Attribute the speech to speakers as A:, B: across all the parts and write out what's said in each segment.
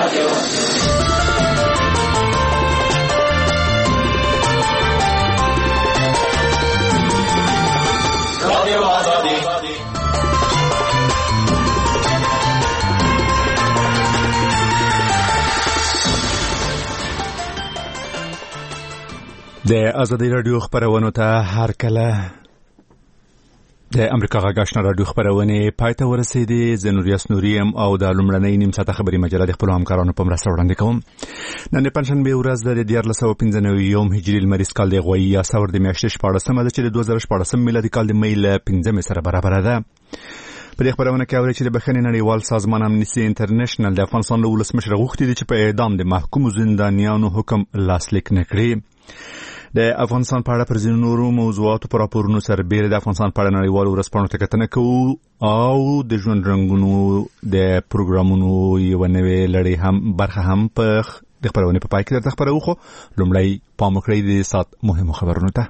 A: د ازادي رادیو خبرونو ته هر کله د امریکا غږ آشنا رادیو خبرونه پاتې ورسېدې. زنوریاس نوریم او د لومړنۍ نیم ساعته خبري مجله د خپل همکارانو په مرسته وړاندې کوم. نن پنځشنبه ورځ د 1495 هجري لمریز کال د غوي یا سور د میاشتې 14مه ده چې د 2014 میلادي کال د مې له 15 سره برابر ده. په دې خبرونه کې اوري چې د بخښنې نړیوال سازمان امنیسټي انټرنیشنل د افغانستان له ولسمشر غوښتي دي چې په اعدام د محکوم زندانیانو حکم لاسلیک نکړي. د افغانستان په اړه پر ځینو نورو موضوعاتو پر راپورونو سربېره د افغانستان په اړه نړیوالو ورځپاڼو ته کتنه کوو او د ژوند رنګونو د پروګرامونو یو نوې لړۍ هم برخه هم په د خبرونې په پای کې درته خبرو. خو لومړی پام وکړئ د سات مهمو خبرونو ته.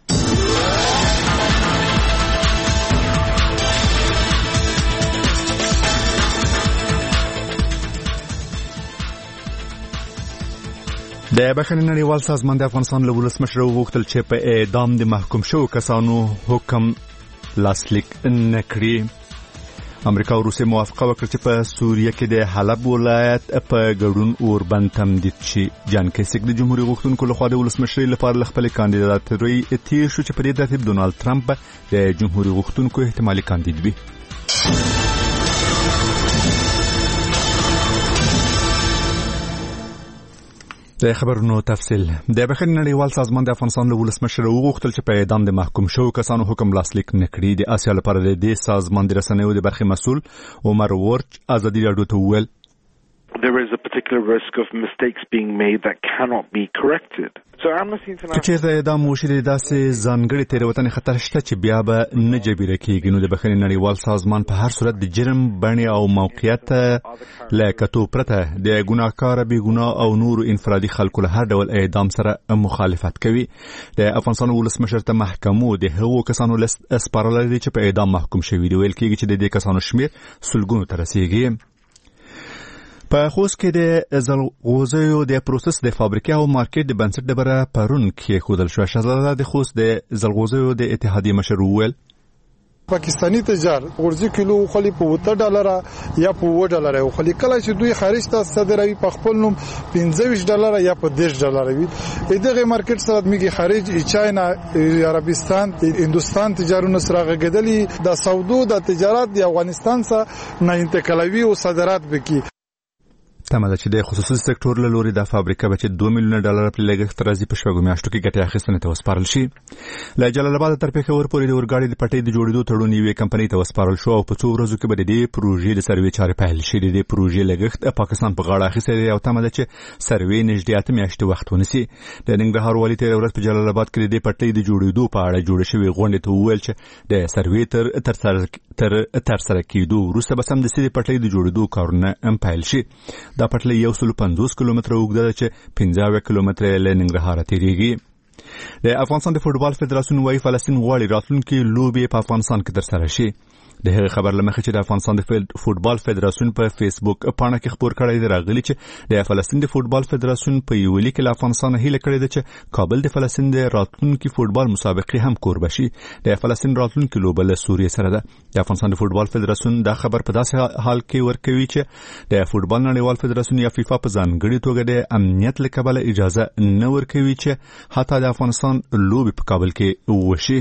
A: د بخښنې نړیوال سازمان د افغانستان له ولسمشر وغوښتل چې په اعدام د محکوم شوو کسانو حکم لاسلیک نکړي. امریکا او روسیه موافقه وکړه چې په سوریه کې د حلب ولایت په ګډون اوربند تمدید شي. جان کیسک د جمهوریت غوښتونکو لخوا د ولسمشر لپاره خپل کاندیداتوري تیر شو چې په دې ترتیب ډونالد ترامپ د جمهوریت غوښتونکو احتمالي کاندید وي. د خبرونو تفصیل. د بخښنې نړیوال سازمان د افغانستان له ولسمشر وغوښتل چې په اعدام د محکوم شوو کسانو حکم لاسلیک نکړي. د آسیا لپاره د دې سازمان د رسنیو د برخې مسؤل عمر ورچ ازادي رادیو ته وویل
B: there is a particular risk of mistakes being made that cannot be corrected. So Amnesty International
A: چې د اعدام وشي داسې ځانګړي تېروتنې خطر شته چې بیا به نه جبیره کېږي. نو د بخښنې نړیوال سازمان په هر صورت د جرم بڼې او موقعیت له کتو پرته د ګناهکار بې ګناه او نور انفرادي خلکو له هر ډول اعدام سره مخالفت کوي. د افغانستان ولسمشر ته محکمو د هغو کسانو لیست سپارلی دی چې په اعدام محکوم شوي دي. ویل کېږي چې د دې کسانو شمېر سلګونو ته رسیږي. په خوست کې د زلغوزیو د پروسس د فابریکې او مارکیټ د بنسټ ډبره پرون کې خودل شو. شهزاده د خوست د زلغوزیو د اتحادیې مشر وویل
C: پاکستانی تجار ورځي کیلو خلی په $10 یا په $1 او خلی کله چې دوی خارج ته صادروي په خپل نوم $25 یا په $10 وي. دغه مارکیټ سره میږي خارج چاینا عربستان هندستان تجارتونه سره غږدلي د سودو د تجارت د افغانستان سره نه انتقالوي او صادرات وکړي.
A: تمه چې د خصوصي سکتور له لوري د فابریکه بچ $2 میلیون په لګښت راځي په شپږو میاشتو کې ګټه اخیستنه ته وسپارل شي. له جلال آباد تر پېښور پورې د اورګاډي د پټۍ د جوړېدو تړون یوې کمپنۍ ته وسپارل شو او په څو ورځو کې به د دې پروژې د سروې چارې پیل شي. د دې پروژې لګښت پاکستان په غاړه اخیستی دی او تمه ده چې سروې نږدې 8 میاشتې وخت ونیسي. د ننګرهار والي تېره ورځ په جلال آباد کې د دې پټۍ د جوړېدو په اړه جوړې شوې غونډې ته وویل چې د سروې تر سره کېدو وروسته به سمدستي د پټۍ د جوړېدو کارونه پیل شي. دا پټلۍ 150 کیلومتره اوږده ده چې 15 کیلومتره له ننګرهار تیریږي. د افغانستان د فوټبال فدراسیون وايي فلسطین غواړي راتلونکي لوبې په افغانستان کې ترسره شي. د هغه خبر لمخې چې د افغانستان د فوټبال فدراسیون په فیسبوک پاڼه کې خبر کړی دی راغلی چې د فلسطین د فوټبال فدراسیون په یو لیک له افغانستان هیله کړې ده چې کابل د فلسطین د راتلونکي فوټبال مسابقې هم کوربه شي. د فلسطین راتلونکي لوبه له سوریه سره ده. د افغانستان د فوټبال فدراسیون دا خبر په داسې حال کې ورکوي چې د فوټبال نړیوال فدراسیون یا فیفا په ځانګړي توګه د امنیت له کبله اجازه نه ورکوي چې حتی د افغانستان لوبې په کابل کې وشي.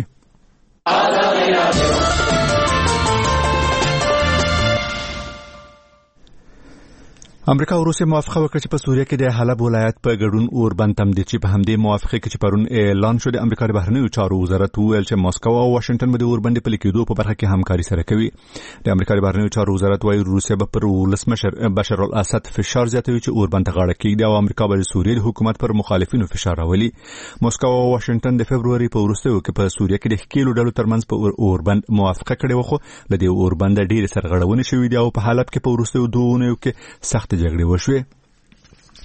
A: امریکا او روسیه موافقه وکړه چې په سوریه کې د حلب ولایت په ګډون اوربند تمدید شي. په همدې موافقه کې چې پرون اعلان شو د امریکا د بهرنیو چارو وزارت وویل چې ماسکو او واشنگټن به د اوربند پلي کېدو په برخه کې همکاري سره کوي. د امریکا د بهرنیو چارو وزارت وايي روسیه به پر ولسمشر بشار الاسد فشار زیاتوي چې اوربند ته غاړه کېږدي او امریکا به د سوریې د حکومت پر مخالفینو فشار راولي. ماسکو او واشنگټن د فبرवरी په وروستیو کې په سوریه کې د ښکېلو ډلو ترمنځ په اوربند موافقه کړې و، خو له دې اوربند ډېرې سرغړونې شوې دي او په حلب کې په وروستیو 2 اونیو کې سخت جګړې وشوې.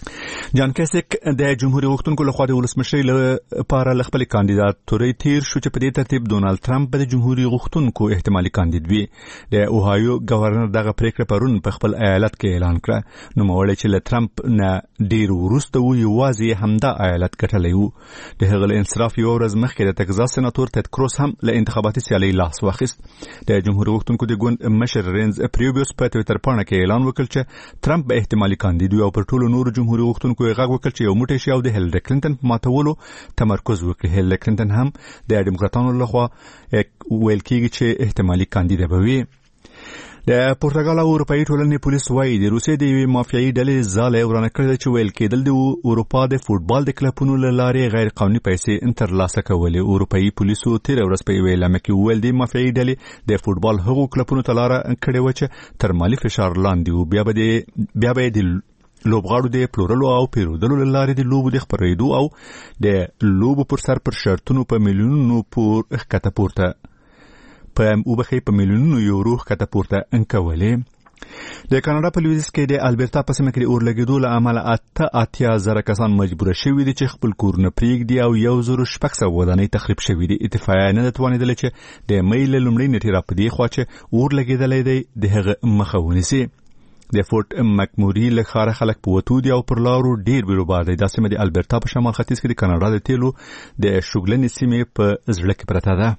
A: جان کیسک د جمهوریت غوښتونکو لخوا د ولسمشر لپاره خپل کاندیداتوري تیر شو چې په دې ترتیب ډونالد ټرمپ د جمهوریت غوښتونکو احتمالي کاندید وي. د اوهایو گورنر دغه پریکړه پرون په خپل ایالت کې اعلان کړه. نو مولوی چې له ټرمپ نه ډیر وروسته و یوازې همدا ایالت ګټلی و. د هغه له انصراف یو ورځ مخکې د تګزاس سناتور تد کروس هم له انتخاباتي سیالۍ لاس واخیست. د جمهوریت غوښتونکو د ګوند مشر رینز پریوبیوس په ټویټر پاڼه کې اعلان وکړ چې ټرمپ به احتمالي کاندید وي او پر ټولو نورو جمهوریت غوښتونکو یې غږ وکړ چې یو موټی شي او د هیلری کلینټن په ماتولو تمرکز وکړي. هیلری کلینټن هم د ډیموکراتانو لخوا ویل کېږي چې احتمالي کاندید به وي. د پرتګال او اروپאי ټولنې پولیس وایي د روسیې د یوې مافیایي ډلې ځاله ورانه کړې چې ویل کېدل د اروپا د فوټبال د کلبونو له لارې غیر قانوني پیسې ترلاسه کولې. اروپאי پولیسو تیر ورځ په یوه اعلامیه کې وویل د مافیایي ډلې د فوټبال هغو کلبونو ته لاره کړې و چې تر مالي فشار لاندې و. بیا به د لوبغاړو د پلورلو او پیرودلو لارې د لوبو د خپرېدو او د لوبو پر سر پر شرطونو په میلیونونو پور ښکته پورته په میلیونونو یورو ښکته پورته انکولې. د کاناډا په لویدیځ کې د البرتا په سیمه کې د اور لګېدو له امله 88,000 کسان مجبور شوي دي چې خپل کورونه پرېږدي او 1,600 ودانۍ تخریب شوي دي. اتفاقیه نه توانېدله چې د مې له لومړۍ نېټې راپدې خوا چې اور لګېدلی دی د هغه مخه ونیسي. د فورټ مکموري له ښاره خلک په وتو دي او پر لارو ډیر بیروبار دی. دا سیمه د البرتا په شمال ختیځ کې د کاناډا د تیلو د شوګلنې سیمې په زړه کې پرته ده.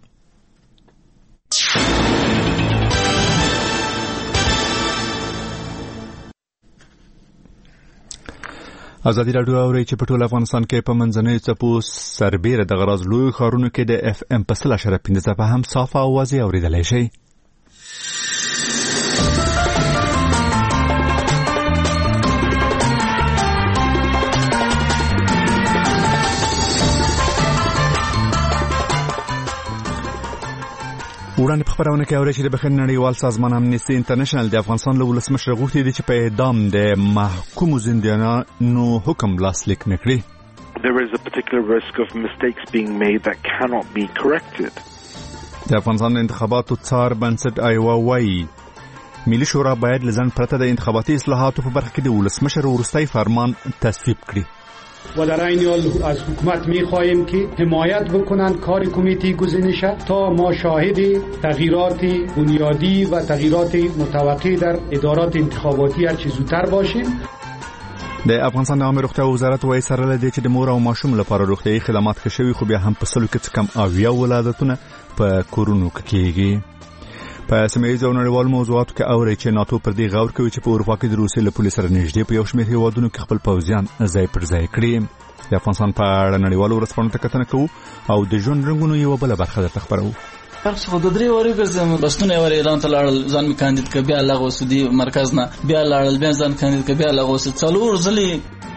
A: ازادي راډیو اوري چې په ټول افغانستان کې په منځنۍ څپو سربېره د غراز لوی ښارونو کې د FM په 100.5 هم صافه او واضح اوریدلای شي. وړاندې په خبرونه کې اوري چې د بخښنې نړیوال سازمان امنیستي انټرنیشنل د افغانستان له ولسمشر غوښتي دي چې په اعدام د محکومو زندانیانو حکم لاسلیک نه کړي.
B: There is a particular risk of mistakes being made that cannot be corrected.
A: د افغانستان د انتخاباتو څار بنسټ ایوا وایي ملي شورا باید لزن پرته د انتخاباتي اصلاحاتو په برخه کې د ولسمشر وروستي فرمان تصویب کړي.
D: و در این حال از حکومت می‌خواهیم که حمایت بکنند کار کمیته گزینشه تا ما شاهد تغییرات بنیادی و تغییرات متوقع در ادارات انتخاباتی هر چه زودتر باشیم.
A: د افغانستان د عامه روغتیا وزارت وايي سره لدې چې د مور او ماشوم لپاره روغتیايي خدمات ښه شوي خو بیا هم په سلو کې کم اویا ولادتونه په کورونو کې کېږي. په سیمه‌ییزو او نړیوالو موضوعاتو کې اوري چې ناتو پر دې غور کوي چې په اروپا کې د روسیې له پولیس سره نږدې په یو شمېر هیوادونو کې خپل پوځیان ځای پر ځای کړي. د افغانستان په اړه نړیوالو ورځپاڼو ته کتنه کوو او د ژوند رنګونو یوه بله برخه درته خپروو.
E: خو د درې وری ګرځم بستونه ور ایران ته لاړل ځان می کاندید ک بیا لغوه سودی مرکز نه بیا لاړل بیا ځان کاندید ک بیا لغوه سود څلور ځلې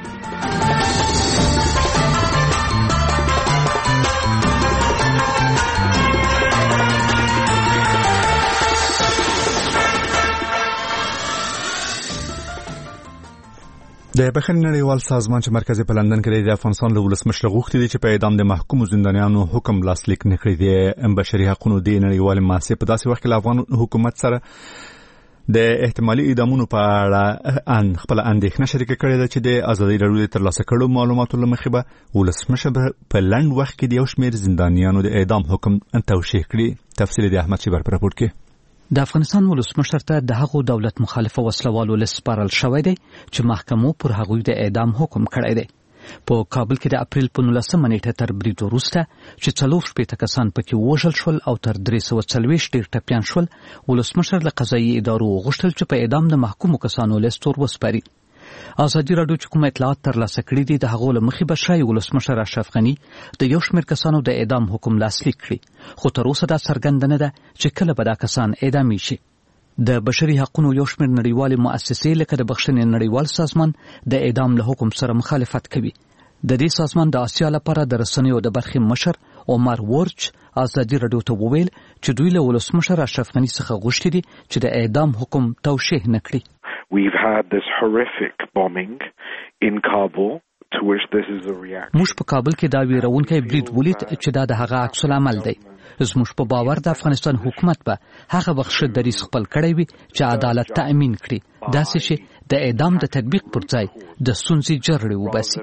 A: د بخښنې نړیوال سازمان چې مرکز په لندن کې د افغانستان له ولسمشر غوښتي دي چې په اعدام د محکومو زندانیانو حکم لاسلیک نه کړي. د بشري حقوقو د نړیوال مؤسسې په داسې وخت کې له افغان حکومت سره د احتمالي اعدامونو په اړه خپل اندېښنه شریکه کړې ده چې د ازادي راډیو د ترلاسه کړو معلوماتو له مخې به ولسمشر په لنډ وخت کې د یو شمېر زندانیانو د اعدام حکم توشیح کړي. تفصیل د احمد شیبر په راپور کې.
F: د افغانستان ولسمشر ته د هغو دولت مخالفه وسلوالو لسپارل شوی دی چې محکمو پر هغوی د اعدام حکم کړی دی. په کابل کې د اپریل په 19 نیټه تر برید وروسته چې 4 کسان پکې وژل شول او تر 340 ډیر ټپیان شول، ولسمشر له قضایي ادارو غوښتل چې په اعدام د محکومو کسانو لیست وسپاري. ازادي راډیو چې کوم اطلاعات ترلاسه کړي دي د هغو له مخې به ښایي ولسمشر اشرف غني د یو شمېر کسانو د اعدام حکم لاسلیک کړي، خو تر اوسه دا څرګنده نه ده چې کله به دا کسان اعدامي شي. د بشري حقوقو یو شمېر نړیوالې مؤسسې لکه د بخښنې نړیوال سازمان د اعدام له حکم سره مخالفت کوي. د دې سازمان د آسیا لپاره د رسنیو د برخې مشر عمر ورچ ازادي راډیو ته وویل چې دوی له ولسمشر اشرف غني څخه غوښتي دي چې د اعدام حکم توشیح نه کړي.
B: We've had this horrific bombing in Kabul to which this is a reaction.
F: موږ په کابل کې دا ویرونکی برید ولید چې دا د هغه عکس العمل دی. زموږ په باور د افغانستان حکومت به هغه وخت دریځ خپل کړی وي چې عدالت تأمین کړي، داسې چې د اعدام د تطبیق پر ځای د ستونزې جرړې وباسي.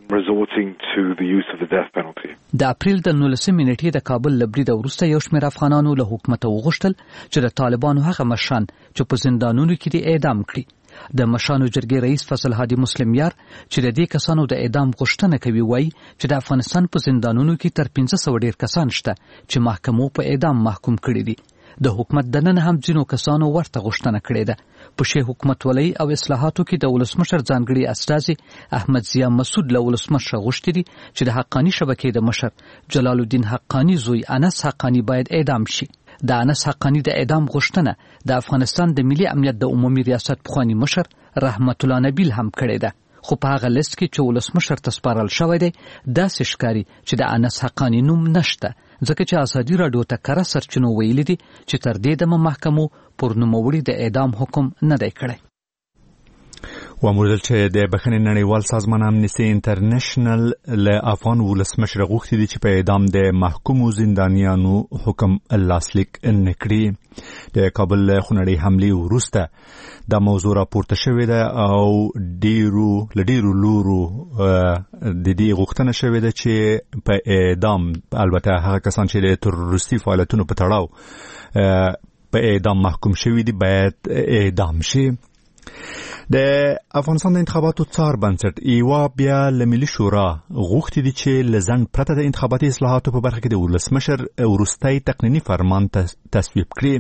F: د اپریل د 19 نیټې د کابل لبرید وروسته یو شمېر افغانانو له حکومت وغوښتل چې د طالبانو هغه مشران چې په زندانونو کې دي اعدام کړي. د مشرانو جرګې رئیس فضل هادي مسلم یار چې د دې کسانو د اعدام غوښتنه کوي وایي چې د افغانستان په زندانونو کې تر 1500 ډیر کسان شته چې محکمو په اعدام محکوم کړي دي. د حکومت دننه هم ځینو کسانو ورته غوښتنه کړې ده. په شی حکومت ولۍ او اصلاحاتو کې د ولسمشر ځانګړي استازي احمد ضیا مسعود له ولسمشر غوښتي دي چې د حقانی شبکې د مشر جلال الدین حقانی زوی انس حقانی باید اعدام شي. د انس حقانی د اعدام غوښتنه د افغانستان د ملي امنیت د عمومي ریاست پخوانی مشر رحمت الله نبیل هم کړې ده. خو په هغه لیست کې چې ولسمشر ته سپارل شوی دی داسې ښکاري چې د انس حقانی نوم نشته، ځکه چې ازادي راډیو ته کره سرچینو ویلي دي چې تر دې دمه محکمو پر نوموړي د اعدام حکم نه دی کړی.
A: واموردل چې د بخښنې نړیوال سازمان امنیستي انټرنیشنل له افغان ولسمشر غوښتي دي چې په اعدام د محکومو زندانیانو حکم لاسلیک نکړي. د کابل خونړۍ حملې وروسته دا موضوع راپورته شوې ده او ډیرو لورو د دې غوښتنه شوې ده چې په اعدام، البته هغه کسان چې د تروریستي فعالیتونو په تړاو په اعدام محکوم شوي دي باید اعدام شي. د افغانستان د انتخاباتو څار بنسټ ایوا بیا له ملي شورا غوښتي دي چې له ځنډ پرته د انتخاباتي اصلاحاتو په برخه کې د ولسمشر وروستی تقنیني فرمان تصویب کړي.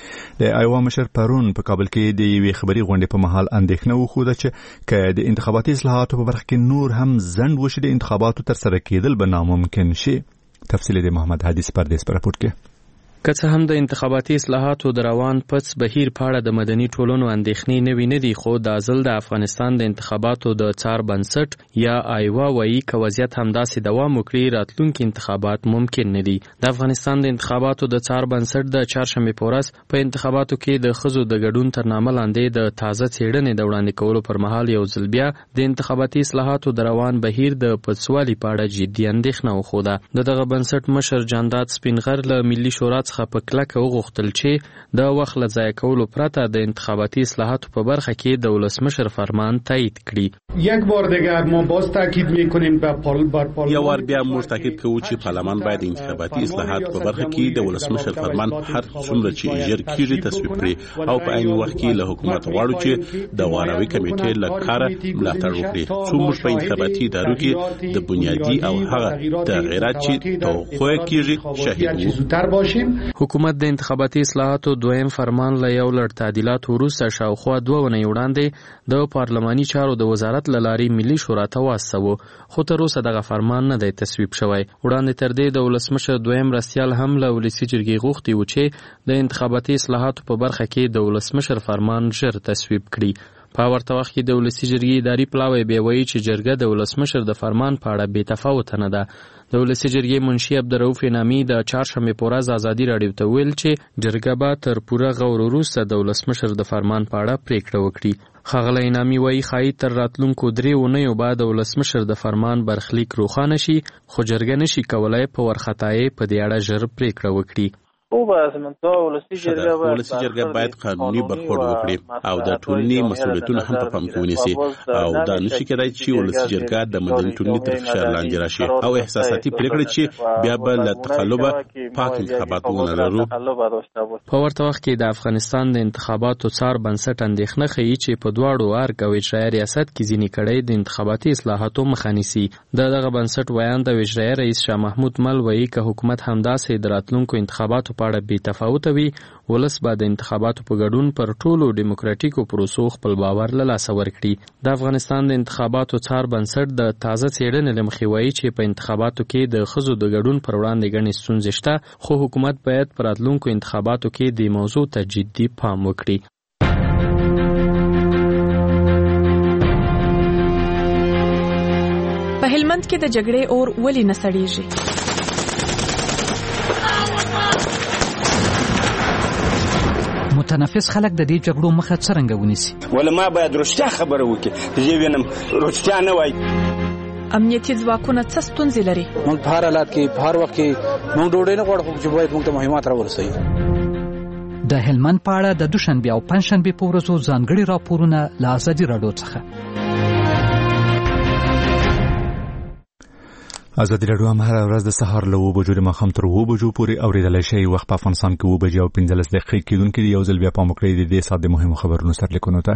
A: د ایوا مشر پرون په کابل کې د یوې خبري غونډې په مهال اندېښنه وښوده چې که د انتخاباتي اصلاحاتو په برخه کې نور هم ځنډ وشي د انتخاباتو ترسره کېدل به ناممکن شي. تفصیل د محمد حدیث پردیس پر راپورټ کې.
G: که څه هم د انتخاباتي اصلاحاتو د روان پڅ بهیر په اړه د مدني ټولنو اندېښنې نوي نه دي، خو د ځل د افغانستان د انتخاباتو د څار بنسټ یا ایوا وایي که وضعیت همداسې دوام وکړي راتلونکي انتخابات ممکن نه دي. د افغانستان د انتخاباتو د څار بنسټ د چهارشنبې په ورځ په انتخاباتو کې د ښځو د ګډون تر نامه لاندې د تازه څېړنې د وړاندې کولو پر مهال یو ځل بیا د انتخاباتي اصلاحاتو د روان بهیر د پڅوالي په اړه جدي اندېښنه وښوده. دغه بنسټ مشر جانداد سپینغر له ملي شورا څخه په کلکه وغوښتل چې د وخت له ضایع کولو پرته د انتخاباتي اصلاحاتو په برخه کې د ولسمشر فرمان تایید کړي.
D: یک بار دیگر ما باز تاکید میکنیم به
H: یو بار بیا موږ تاکید کوو چې پارلمان باید انتخاباتي اصلاحات په برخه کې د ولسمشر فرمان هر څومره چې ژر کیږي تصویب کړي او په عین وخت کې له حکومت غواړو چې د واروي کمیټې له کاره ملاتړ وکړي چې موږ په انتخاباتي ادارو کې د بنیادي او هغه تغیرات چې توقع کیږي شاهد
D: وو.
G: حکومت د انتخاباتي اصلاحاتو دویم فرمان له یو لړ تعدیلات وروسته شاوخوا 2 ونې وړاندې د پارلماني چارو د وزارت له لارې ملي شورا ته واستوه، خو تر اوسه دغه فرمان نه دی تصویب شوی. وړاندې تر دې د ولسمشر دویم رسیال هم له ولسي جرګې غوښتي و چې د انتخاباتي اصلاحاتو په برخه کې د ولسمشر فرمان ژر تصویب کړي. په ورته وخت کې د ولسي جرګې اداري پلاوی بیا وایي چې جرګه د ولسمشر د فرمان په اړه بې تفاوته نه ده. د ولسي جرګې منشي عبدالرؤف انعامي د چهارشنبې په ورځ ازادي راډیو ته ویل چې جرګه به تر پوره غور وروسته د ولسمشر د فرمان په اړه پریکړه وکړي. ښاغلی انعامي وایي ښایي تر راتلونکو 3 اونیو بعد د ولسمشر د فرمان برخلیک روښانه شي، خو جرګه نشي کولای په ورختایۍ په دې اړه ژر پریکړه وکړي.
H: ولسي جرګه باید قانوني برخورد وکړي او د ټولنې مسؤلیتونه هم په پام کې ونیسي او دا نشي کېدای چې ولسي جرګه د مدني ټولنې تر فشار لاندې راشي او احساساتي پریکړې چې بیا به له تقلبه پاک انتخابات ونلرو.
G: په ورته وخت کې د افغانستان د انتخاباتو څار بنسټ اندېښنه ښیي چې په دواړو ارګ او اجرایي ریاست کې ځینې کړۍ د انتخاباتي اصلاحاتو مخه نیسي. دغه بنسټ ویاند او اجرایي رئیس شاه محمود مل وایي که حکومت همداسې د راتلونکو انتخاباتو په اړه بې تفاوته وي، ولس به د انتخاباتو په ګډون پر ټولو ډیموکراټیکو پروسو خپل باور له لاسه ورکړي. د افغانستان د انتخاباتو څار بنسټ د تازه څېړنې له مخې وایي چې په انتخاباتو کې د ښځو د ګډون پر وړاندې ګڼې ستونزې شته، خو حکومت باید په راتلونکو انتخاباتو کې دې موضوع ته جدي پام وکړي.
I: په هلمند کې د جګړې اور ولې نه سړېږي؟
F: متنفس خلک د دې جګړو مخه څرنګه ونیسي؟
J: ولما باید رښتیا خبره وکړي، زه وینم رښتیا نه وایي.
I: امنیتي ځواکونه څه ستونزې لري؟
K: موږ په هر حالت کې په هر وخت کې موږ ډوډۍ نه غواړو چې باید موږ ته مهمات راورسوي.
F: د هلمند په اړه د دوشنبه او پنځشنبه په ورځو ځانګړي راپورونه له ازادي راډیو څخه.
A: ازادي راډیو هم هره ورځ د سهار له 9 بجو د ماښام تر 9 بجو پورې اورېدلای شئ. وخت په افغانستان کې 9 بجې او 15 دقیقې کېدونکې دي. یو ځل بیا پام وکړئ د دې ساعت د مهمو خبرونو سرلیکونو ته.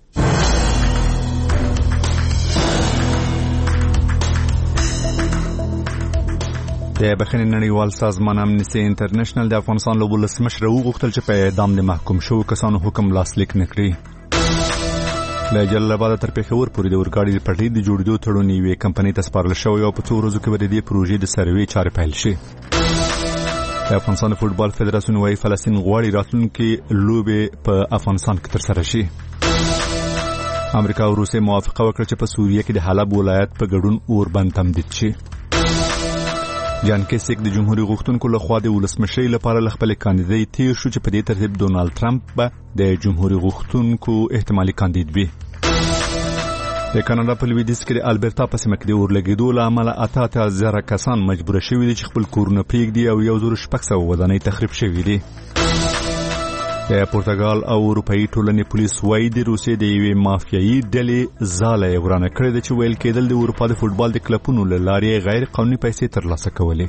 A: د بخښنې نړیوال سازمان امنیستي انټرنیشنل د افغانستان له ولسمشر وغوښتل چې په اعدام د محکوم شوو کسانو حکم لاسلیک نه کړي. له جلال آباد تر پېښور پورې د اورګاډي د پټلۍ د جوړېدو تړون یوې کمپنۍ ته سپارل شوی او په څو ورځو کې به د دې پروژې د سروې چارې پیل شي. د افغانستان فوټبال فدراسیون وايي فلسطین غواړي راتلونکي لوبې په افغانستان کې ترسره شي. امریکا او روسیې موافقه وکړه چې په سوریه کې د حلب ولایت په ګډون اوربند تمدید شي. جان کیسک د جمهوریت غوښتونکو لخوا د ولسمشرۍ لپاره ل خپل کاندیدای تیر شو چې په دې ترتیب ډونالد ټرمپ به د جمهوریت غوښتونکو احتمالي کاندید وي. د کاناډا په لویدیځ کې د البرتا په سیمه کې د اورلګیدو له امله 80,000 کسان مجبور شوي دي چې خپل کورونه پرېږدي او 1,600 ودانۍ تخریب شوي دي. د پرتګال او اروپאי ټولنې پولیس وايي د روسیې د یوې مافیایي ډلې ځاله یې ورانه کړې ده چې ویل کېدل د اروپا د فوټبال د کلبونو له لارې غیر قانوني پیسې ترلاسه کولې.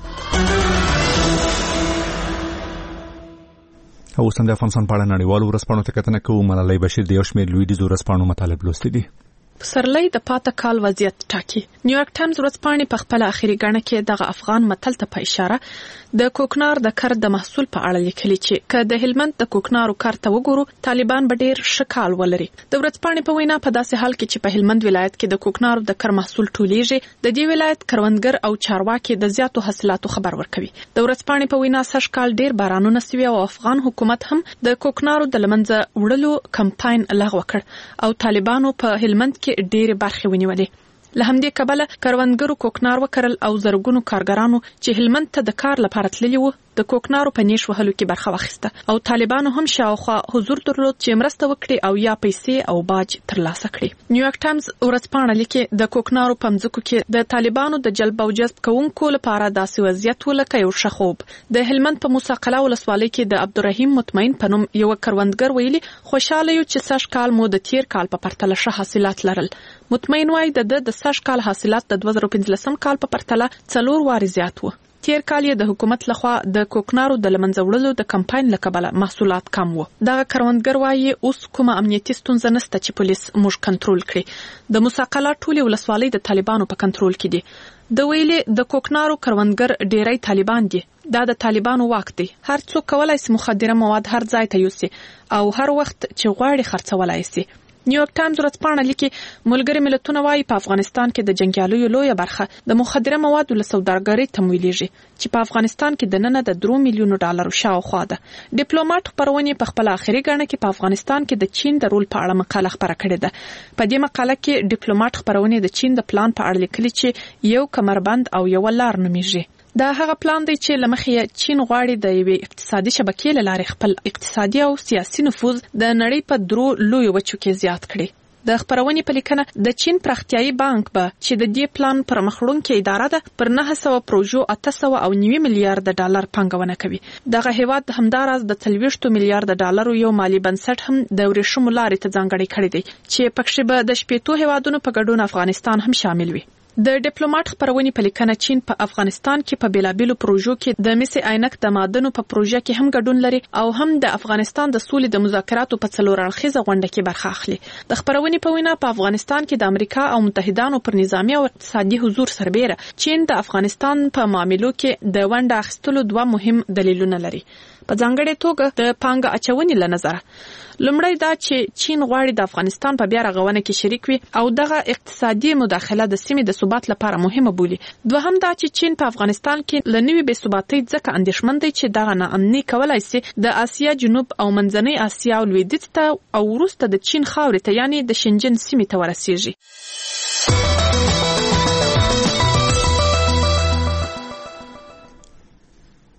A: او اوس هم د افغانستان په اړه نړیوالو ورځپاڼو ته کتنه کوو. ملالۍ بشیر د یو شمېر لویدیځو ورځپاڼو مطالب لوستي دي.
I: پسرلی د پاته کال وضعیت ټاکي. نیویارک ټایمز ورځپاڼې په خپل اخیری غاڼه کې دغه افغان متل ته په اشاره د کوکنار د کار د محصول په اړه لیکلي چې که د هلمند د کوکنارو کار ته وګورو طالبان به ډیر شکال ولري. د ورځپاڼې په وینا په داسې حال کې چې په هلمند ولایت کې د کوکنارو د کار محصول ټولیږي د دې ولایت کروندګر او چارواکي د زیاتو حاصلاتو خبر ورکوي. د ورځپاڼې په وینا سږکال ډیر بارانونه سوي او افغان حکومت هم د کوکنارو د لمنځه وړلو کمپاین لغوه کړ او طالبانو په هلمند کې ډېر برخه ونیولې. له همدې کبله کروندګرو کوکنار وکړل او زرګونو کارګرانو چې هلمند ته د کار لپاره تللي وو د کوکنارو په نیش وهلو کې برخه واخیسته او طالبانو هم شاوخوا حضور درلود چې مرسته وکړي او یا پیسې او باج ترلاسه کړي. نیویارک ټایمز ورځپاڼه لیکي د کوکنارو په مځکو کې د طالبانو د جلب او جذب کوونکو لپاره داسې وضعیت ولکه یو شخوب. د هلمند په موسی قلعه ولسوالۍ کې د عبدالرحیم مطمئن په نوم یو کروندګر ویلي خوشاله یو چې سږ کال مو د تیر کال په پرتله ښه حاصلات لرل. مطمئن وایي د سږ کال حاصلات د 2015 کال په پرتله 4 وارې زیات وو. تیر کال د حکومت لخوا د کوکنارو د لمنځه وړلو د کمپاین لکبله محصولات کم وو. دغه کروندګر وایي اوس کومه امنیتي ستونزه نشته چې پولیس موږ کنټرول کړي. د موسی قلعه ټولې ولسوالۍ د طالبانو په کنټرول کې دي. د ویلې د کوکنارو کروندګر ډیری طالبان دي. دا د طالبانو واک دی. هر څوک کولای شي مخدره مواد هر ځای ته یوسي او هر وخت چې غواړي خرڅولای شي. نیویارک ټایمز ورځپاڼه لیکي ملګري ملتونه وايي په افغانستان کې د جنګیالیو لویه برخه د مخدره موادو له سوداګرۍ تمویلېږي چې په افغانستان کې د نن د 3 میلیونو ډالر شاوخوا ده. ډیپلوماټ خبرونه په خپل اخیری غاڼه کې په افغانستان کې د چین د رول په اړه مقاله خبره کړې ده. په دې مقاله کې ډیپلوماټ خبرونه د چین د پلان په اړه لیکلي چې یو کمربند او یو لار نومیږي. دا هغه پلان دی چې لمخې چین غواړي د یوې اقتصادي شبکې له لارې خپل اقتصادي او سیاسي نفوذ د نړۍ په 3 لویو وچو کې زیات کړي. د خبرونې په لیکنه د چین پراختیایي بانک به چې د دې پلان پر مخړونکې اداره ده پر 900 پروژو 809 میلیارډ ډالر پانګونه کوي. دغه هیواد همداراز د 30 میلیارډ ډالرو یو مالی بنسټ هم د ورېښمو لارې ته ځانګړی کړی دی چې پکښې به د 15 هیوادونو په ګډون افغانستان هم شامل وي. د ډیپلوماټ خبرونې په لیکنه چین په افغانستان کې په بیلابیلو پروژو کې د مس عینک د معدنو په پروژه کې هم ګډون لري او هم د افغانستان د سولې د مذاکراتو په څلور اړخیزه غونډه کې برخه اخلي. د خبرونې په وینا په افغانستان کې د امریکا او متحدانو پر نظامی او اقتصادي حضور سربېره چین د افغانستان په معاملو کې د ونډه اخیستلو 2 مهم دلیلونه لري. په ځانګړې توګه د پانګه اچونې له نظره لومړی دا چې چین غواړي د افغانستان په بیا رغونه کې شریک وي او دغه اقتصادي مداخله د سیمې د ثبات لپاره مهمه بولي. دوهم دا چې چین په افغانستان کې لنوي بې ثباتۍ ځکه اندېښمن دی چې دغه ناامني کولای شي د آسیا جنوب او منځنۍ آسیا او لویدیځ ته او وروسته د چین خاورې ته یعنی د شنجن سیمې ته ورسیږي.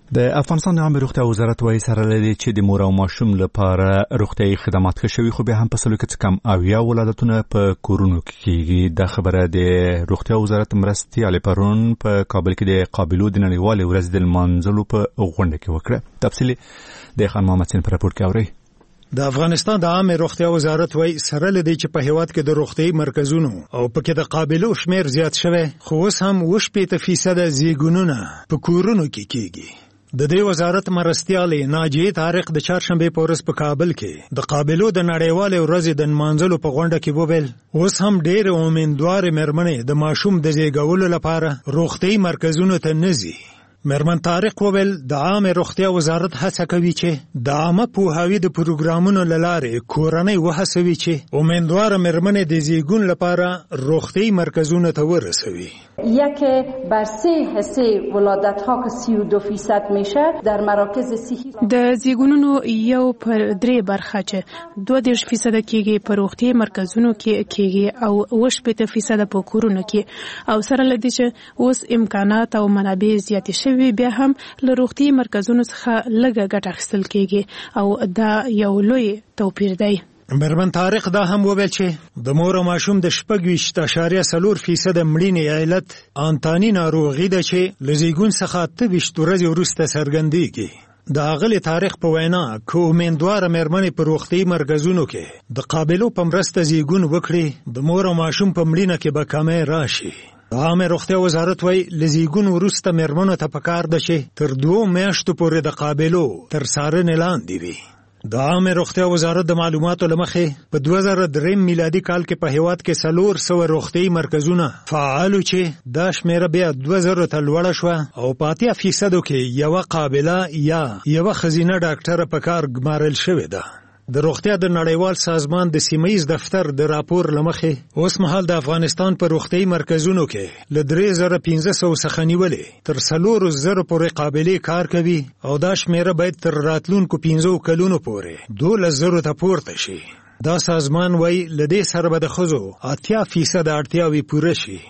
A: د افغانستان د عامه روغتیا وزارت وايي سره لري چې د مور او ماشوم لپاره روغتیايي خدمات ښه شوي، خو بیا هم په سلو کې کم اویا ولادتونه په کورونو کې کیږي. د خبره د روغتیا وزارت مرستیال پرون په کابل کې د قابلو د نړیوالې ورځې د لمانځلو په غونډه کې وکړه. تفصیل د خان محمد سین په راپور کې اوري.
K: د افغانستان د عامه روغتیا وزارت وايي سره لدی چې په هیواد کې د روغتیايي مرکزونو او پکې د قابلو شمیر زیات شوی، خو اوس هم 80% زیږونونه په کورونو کې کیږي. د دې وزارت مرستیال ناجیه طارق د چهارشنبه په ورځ په کابل کې د قابلو د نړیوالې ورځې د لمانځلو په غونډه کې وویل اوس هم ډېر امیندوارې مېرمنې د ماشوم د زیږولو لپاره روغتیايي مرکزونو ته نه ځي. مېرمن طارق وویل د عامه روغتیا وزارت هڅه کوي چې د عامه پوهاوي د پروګرامونو له لارې کورنۍ وهڅوي چې امیندواره مېرمنې د زیږون لپاره روغتیايي مرکزونو ته ورسوي.
L: یک بر 3% ولادت ها که 32% میشه در مراکز صحی
I: د زیږونونو یو پر 3 برخه چې 22% کېږي په روغتیايي مرکزونو کې کېږي او 8% په کورونو کې، او سره لدی چې اوس امکانات او منابع زیات شوي بیا هم له روغتیايي مرکزونو څخه لږه ګټه اخیستل کېږي او دا یو لوی توپیر دی.
K: مېرمن طارق دا هم وویل چې د مور او ماشوم د 26.4% مړینې علت انتاني ناروغي ده چې له زیږون څخه 28 ورځې وروسته څرګندېږي. د اغلی تاریخ په وینا که امیندواره مېرمنې په روغتیايي مرکزونو کې د قابلو په مرسته زیږون وکړي، د مور او ماشوم په مړینه کې به کمی راشي. د عامه روغتیا وزارت وايي له زیږون وروسته مېرمنو ته پکار ده چې تر 2 میاشتو پورې د قابلو تر څارنې لاندې وي. د عامه روغتیا وزارت د معلوماتو لمخې په 2003 میلادي کال کې په هیواد کې 400 روغتیايي مرکزونه فعالو چې دا شمیره بیا 2000 ته لوړه شوه او په 80% کې یو قابله یا یو خزینه ډاکټر په کار ګمارل شوې ده. د روغتیا د نړیوال سازمان د سیمه‌ییز دفتر د راپور لمخې اوس مهال د افغانستان په روغتیايي مرکزونو کې له 3500 څخه نیولې تر 4000 پورې قابلې کار کوي او دا شمیره باید تر راتلونکو 15 کلونو پورې 12000 ته پورته شي. دا سازمان وايي له دې سره به د ښځو 80% اړتیاوې پوره شي.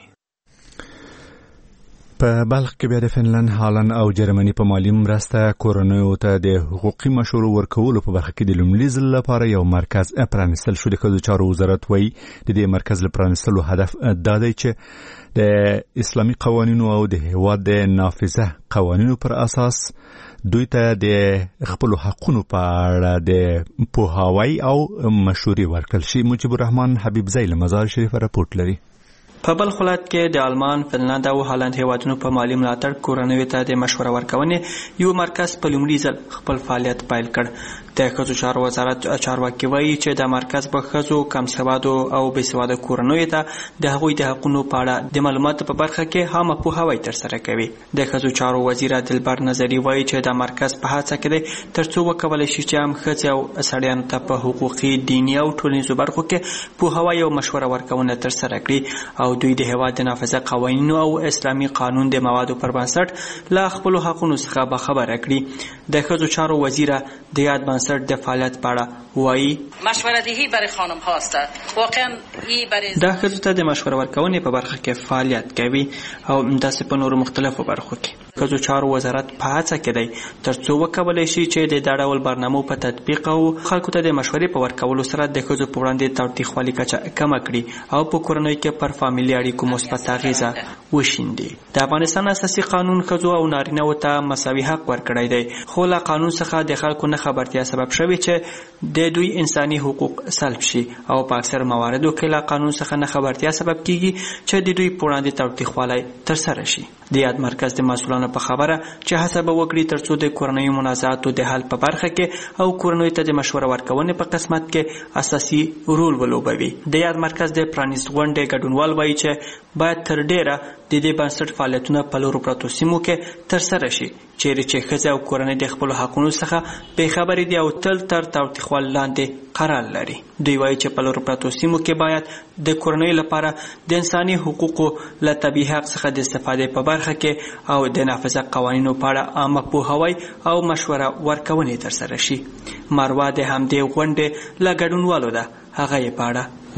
A: په بلخ کې بیا د فنلند، هالند او جرمني په مالي مرسته کورنیو ته د حقوقي مشورو ورکولو په برخه کې د لومړي ځل لپاره یو مرکز پرانیستل شو. د ښځو چارو وزارت وايي د دې مرکز له پرانیستلو هدف دا دی چې د اسلامي قوانینو او د هیواد د نافذه قوانینو پر اساس دوی ته د خپل حقوقو په اړه د پوهاوی او مشورې ورکړل شي. مجيب الرحمن حبیب زئی له مزار شریف راپورټ لري.
M: په بل ولایت کې د آلمان، فنلند او هالند هیوادونو په مالی ملاتړ کورنیو ته د مشوره ورکونې یو مرکز په لومړي ځل خپل فعالیت پیل کړ. د ښځو چارو وزارت چارواکي وایي چې د مرکز به ښځو، کم سوادو او بې سواده کورنیو ته د هغوی د حقوقو په اړه د معلوماتو په برخه کې عامه پوهاوی ترسره کوي. د ښځو چارو وزیر دلبر نظري وایي چې د مرکز په هڅه کې دی ترڅو وکولای شي چې هم ښځې او سړیانو ته په حقوقي، دیني او ټولنیزو برخو کې پوهاوی او مشوره ورکونه ترسره کړي او دوی د هیواد د نافذه قوانینو او اسلامي قانون د موادو پر بنسټ له خپل حقوقو څخه باخبره کړي. د ښځو چارو وزیر د یاد بنسټ د فعالیت په اړه وایي
N: مشوره دهی برای خانم هاست. واقعا ای برای
M: دا ښځو ته د مشوره ورکونې په برخه کې فعالیت کوي او داسې په نورو مختلفو برخو کې. ښځو چارو وزارت په هڅه کې دی ترڅو وکولای شي چې د دا ډول برنامو په تطبیق او خلکو ته د مشورې په ورکولو سره د ښځو په وړاندې تاوتریخوالي کچه کمه کړي او په کورنیو کې پر فامیلي اړیکو مثبت اغیزه وشیندي. د افغانستان اساسي قانون ښځو او نارینه‌و ته مساوي حق ورکړی دی، خو له قانون څخه د خلکو نه خبرتیا سبب شوی چې د دوی انساني حقوق سلب شي او په اکثر مواردو کې له قانون څخه نه خبرتیا سبب کیږي چې د دوی په وړاندې تاوتریخوالی ترسره شي. د یاد مرکز د مسؤلانو په خبره چې هڅه به وکړي ترڅو د کورنیو منازعاتو د حل په برخه کې او کورنیو ته د مشوره ورکونې په قسمت کې اساسي رول ولوبوي. د یاد مرکز د پرانیست غونډې ګډونوال وایي چې باید تر ډیره د دې بنسټ فعالیتونه په لورو پرتو سیمو کې ترسره شي چیرې چې ښځې او کورنۍ د خپلو حقونو څخه بې خبرې دي او تل تر تاوتریخوالي لاندې قرار لري. دوی وایي چې په لورو پرتو سیمو کې باید د کورنۍ لپاره د انساني حقوقو له طبیعي حق څخه د استفادې په برخه کې او د نافذه قوانینو په اړه عامه پوهاوی او مشوره ورکونې ترسره شي. مروه د همدې غونډې له ګډونوالو ده، هغه یې په اړه وایي.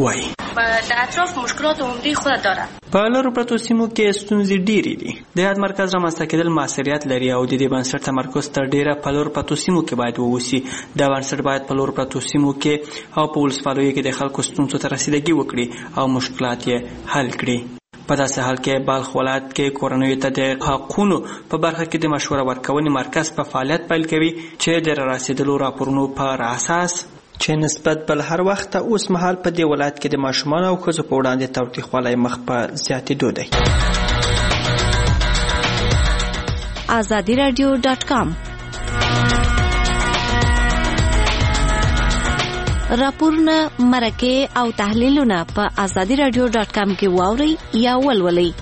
O: در اطراف مشکلات عمده خود داره.
M: په لرو پرتو سیمو کې ستونزې ډېرې دي. د یاد مرکز رامنځته کېدل موثریت لري او د دې بنسټ تمرکز تر ډېره په لرو پرتو سیمو کې باید ووسي. دا بنسټ باید په لرو پرتو سیمو کې او په ولسوالیو کې د خلکو ستونزو ته رسیدګي وکړي او مشکلات یې حل کړي. په داسې حال کې بلخ ولایت کې کورنیو ته د حقونو په برخه کې د مشوره ورکونې مرکز په فعالیت پیل کوي چې د رسیدلو راپورونو پر اساس چې نسبت بل هر وخت اوس مهال په دې ولایت کې د ماشومان او ښځو په وړاندې تاوتریخوالی مخ په زیاتېدو دی.
P: azadiradio.com راپورونه، مرکې او تحلیلونه په azadiradio.com کې واورئ یا ولولئ.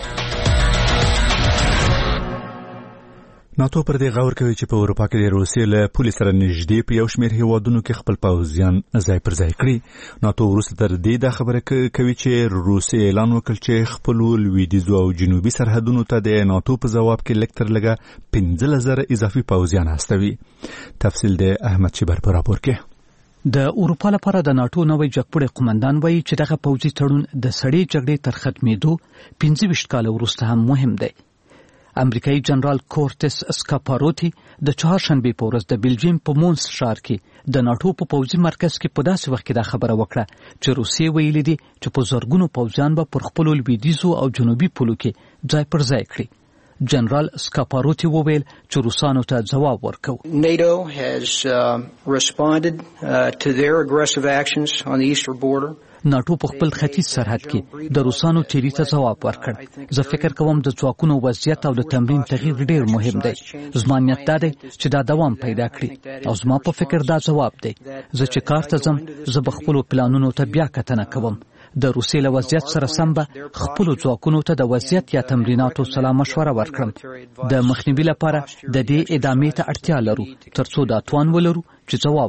A: ناتو پر دې غور کوي چې په اروپا کې د روسیې له پولې سره نږدې په یو شمېر هیوادونو کې خپل پوځیان ځای پر ځای کړي. ناتو وروسته تر دې دا خبره کوي چې روسیې اعلان وکړ چې خپلو لویدیځو او جنوبي سرحدونو ته د ناتو په ځواب کې لږ تر لږه 15,000 اضافي پوځیان استوي. تفصیل د احمد شبر په راپور کې.
F: د اروپا لپاره د ناتو نوی جګپوړی قومندان وایي چې دغه پوځي تړون د سړې جګړې تر ختمېدو 25 کاله وروسته هم مهم دی. امریکایي جنرال کورټس اسکاپاروتی د چهارشنبې په ورځ د بلجیم په مونس ښار کې د ناتو په پوځي مرکز کې په داسې وخت کې دا خبره وکړه چې روسیې ویلي دي چې په زرګونو پوځیان به پر خپلو لویدیځو او جنوبي پولو کې ځای پر ځای کړي. جنرال سکاپاروتی وویل چې روسانو ته ځواب ورکو.
Q: NATO has responded to their aggressive actions on the eastern border.
F: ناتو په خپل ختیځ سرحد کې د روسانو تیری ته ځواب ورکړ. زه فکر کوم د ځواکونو وضعیت او د تمرین تغییر ډیر مهم دی. زما نیت دا دی چې دا دوام پیدا کړي او زما په فکر دا ځواب دی. زه چې کار ته ځم زه به خپلو پلانونو ته بیا کتنه کوم. د روسیې له وضعیت سره سم به خپلو ځواکونو ته د وضعیت یا تمریناتو سره مشوره ورکړم. د مخنیوي لپاره د دې ادامې ته اړتیا لرو ترڅو دا توان ولرو چې ځواب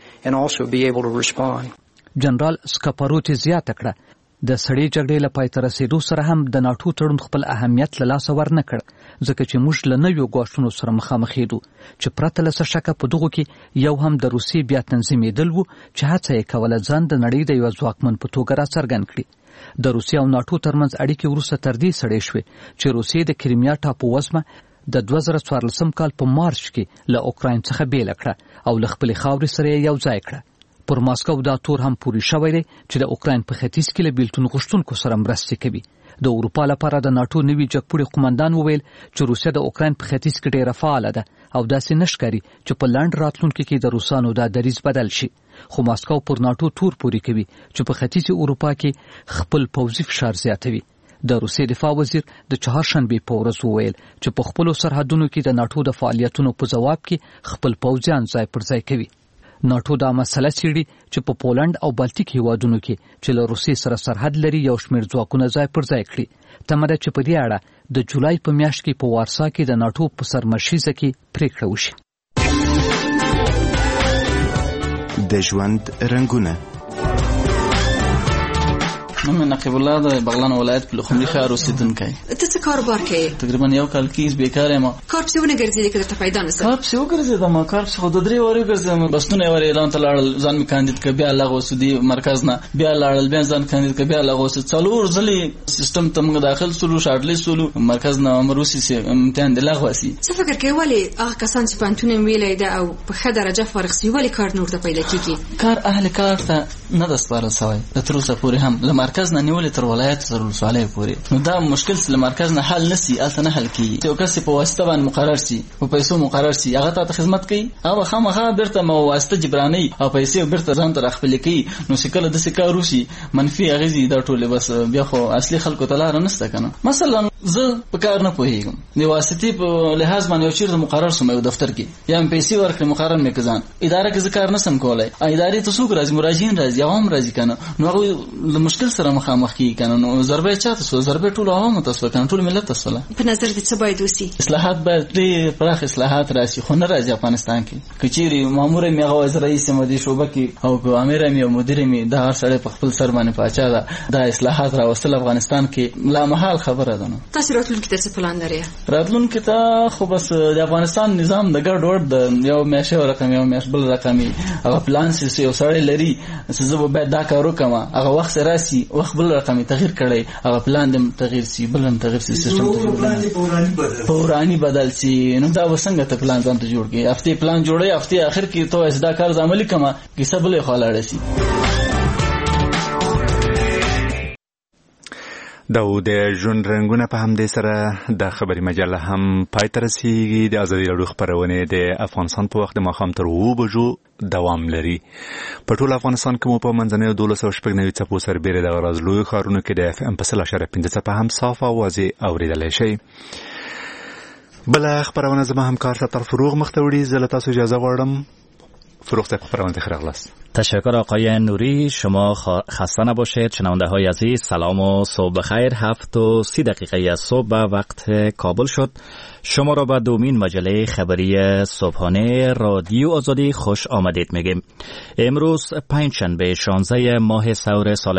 F: ورکړو. جنرال سکاپاروتی زیاته کړه د سړې جګړې له پای ته رسېدو سره هم د ناتو تړون خپل اهمیت له لاسه ورنه کړ ځکه چې موږ له نویو ګواښونو سره مخامخ یو چې پرته له څه شکه په دغو کې یو هم د روسیې بیا تنظیمېدل و چې هڅه یې کوله ځان د نړۍ د یو ځواکمن په توګه راڅرګند کړي. د روسیې او ناتو ترمنځ اړیکې وروسته تر دې سړې شوې چې روسیې د کریمیا ټاپو وزمه د 2014 کال په مارچ کې له اوکراین څخه بیله کړه او له خپلې خاورې سره یې یو ځای کړه. پر ماسکو دا تور هم پوری شوی دی چې د اوکراین په ختیځ کې له بیلتون غوښتونکو سره مرستې کوي. د اروپا لپاره د ناتو نوی جګپوړی قومندان وویل چې روسیه د اوکراین په ختیځ کې ډېره فعاله ده او داسې نشکاري چې په لنډ راتلونکي کې د روسانو دا دریځ بدل شي. خو ماسکو پر ناتو تور پوری کوي چې په ختیځ اروپا کې خپل پوځي فشار زیاتوي. د روسیې دفاع وزیر د چهارشنبې په ورځ وویل چې په خپلو سرحدونو کې د ناتو د فعالیتونو په ځواب کې خپل پوځیان ځای پر ځای کوي. ناتو دا مسله څېړي چې په پولند او بالټیک هیوادونو کې چې له روسیې سره سرحد لري یو شمېر ځواکونه ځای پر ځای کړي. تمه ده چې په دې اړه د جولای په میاشت کې په وارسا کې د ناتو په سرمشیزه کې پریکړه وشي.
R: د ژوند رنګونه
E: نوم نقیب الله د بغلان ولایت په لخمري ښار اوسیدونکی.
S: ته څه کاروبار کوې؟
E: تقریبا یو کال کېږي بیکار یم.
S: کار پسې ونه ګرځېدې که درته پیدا نه سوه؟
E: کار پسې وګرځېدم کار پسې خو د 3 ورځې وګرځېدم. بستونه یې ور اعلان ته لاړل ځان مې کاندید که بیا لغوه سو دې مرکز نه بیا لاړل بیا ځان کاندید که بیا لغوه سو 4 ځلې سیستم ته موږ داخل سولو شارټ لیست سولو مرکز نه امروسي سي امتحان دې لغوه سي.
S: څه فکر کوې ولې هغه کسان چې پوهنتون یې ویلی ده او په ښه درجه فارغ سوي ولې کار نه ورته پیدا کېږي؟
E: کار اهل کار ته نه ده سپارل سوی د تر اوسه پورې هم له مرکز نه نیولې تر ولایت سره ولسوالۍ پورې. نو دا مشکل له مرکز نه حل نسی الته نه حل کیږي. یو کس په واسطه باندې مقرر سي په پیسو مقرر سي هغه ته خدمت کوي هغه خامخا بیرته مو واسطه جبرانی او پیسې بیرته ځان ته خپل کوي. نو سکه د سکه روسي منفي اغیزي دا ټول بس بیا خو اصلي خلکو ته لار نشته کنه. مثلا زه په کار نه پوهیږم د واسطې په لحاظ باندې یو چیرته مقرر سم یو دفتر کې یا پیسې ورکړم مقرر مې کزان اداره کې ذکر نه سم کولای ادارې ته څوک راځي مراجعین راځي عوام راځي کنه. نو هغه د مشکل سره مخامخ کیږي کنه. نو ضربه چاته سو ضربه ټول عوام ته سو کنه ټول ملت ته سو.
S: په نظر دې څه باید وسی؟
E: اصلاحات باید ډېر پراخ اصلاحات راشي خو نه راځي افغانستان کې. کچيري مامور مې هغه وزیر رئیس مدیر شوبه کې او امیر مې او مدیر مې دا هر سړی په خپل سر باندې پاچا دا اصلاحات راوستل افغانستان کې لا محال خبره ده. نو
S: تاسو راتلونکي ته څه پلان لرئ؟
E: راتلونکي ته خو بس د افغانستان نظام د ګډ وډ د یو میاشو رقم یو میاش بل رقمي هغه پلان چې یو سړی لري چې زه به دا کار وکم هغه وخت راسي وخت بل رقمي تغییر کړي هغه پلان د تغییر سي بل هم تغییر سي سیستم پورانی بدل سي نو دا وسنګ ته پلان ځان ته جوړ کړي هفته پلان جوړي هفته اخر کې ته اس دا کار عملي کما کیسه بل خلاړ سي
A: د ژوند رنګونه په همدې سره د خبري مجله هم پای ته رسیږي. د ازادي راډیو خبرونه د افغانستان په وخت د ماښام تر 2 بجو دوام لري. په ټول افغانستان کې مو په منځنۍ 1290 څپو سربېره د غراز لوی ښارونو کې د FM په 0.5 څپه هم صاف او واضح اوریدلای شي. بل خبرونه زما همکار شطر فروغ مختوری زله تاسو اجازه غواړم. فروغ صاحب خبرونه خیرغلاست.
T: تشکر آقای نوری. شما خسته نباشید. شنونده های عزیز سلام و صبح بخیر. 7:30 از صبح وقت کابل شد. شما را به دومین مجله خبری صبحانه رادیو آزادی خوش آمدید میگیم. امروز پنجشنبه 16 ماه سور سال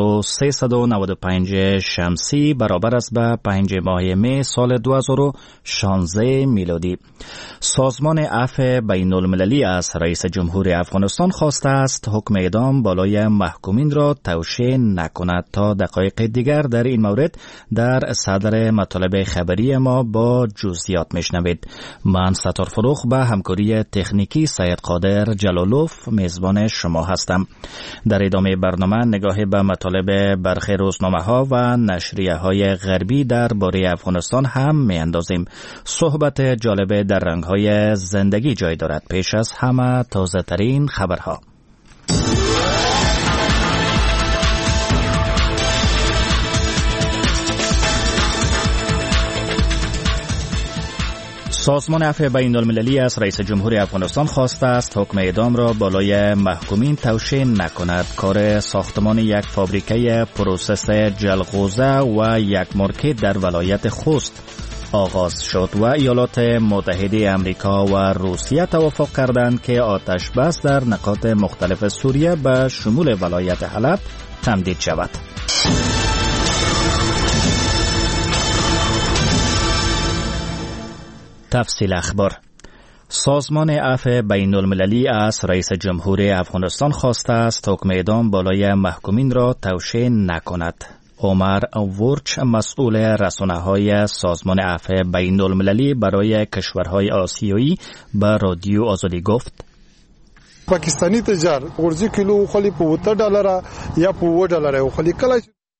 T: 1395 شمسی برابر است به 5 ماه می سال 2016 میلادی. سازمان عفو بین المللی از رئیس جمهور افغانستان خواسته است حکم اعدام بالای محکومین را توشیح نکند. تا دقایق دیگر در این مورد در صدر مطالب خبری ما با جزئیات میشنوید. من ستار فروخ به همکاری تکنیکی سید قادر جلالوف میزبان شما هستم. در ادامه برنامه نگاهی به مطالب برخی روزنامه ها و نشریه های غربی درباره افغانستان هم میاندازیم. صحبت جالب در رنگ های زندگی جای دارد. پیش از همه تازه ترین خبرها. سازمان عفو بین المللی از رئیس جمهور افغانستان خواسته است حکم اعدام را بالای محکومین توشیح نکند. کار ساختمان یک فابریکه پروسس جلغوزه و یک مارکت در ولایت خوست آغاز شد و ایالات متحده آمریکا و روسیه توافق کردند که آتش بس در نقاط مختلف سوریه به شمول ولایت حلب تمدید شود. تفصیل اخبار. سازمان عفو بین المللی از رئیس جمهور افغانستان خواسته است حکم اعدام بالای محکومین را توشیح نکند. عمر ورچ مسئول رسانه‌های سازمان عفو بین المللی برای کشورهای آسیایی به رادیو آزادی گفت
C: پاکستانی تجار ورزی کیلو خلی په $10 یا په $2 او خلی کله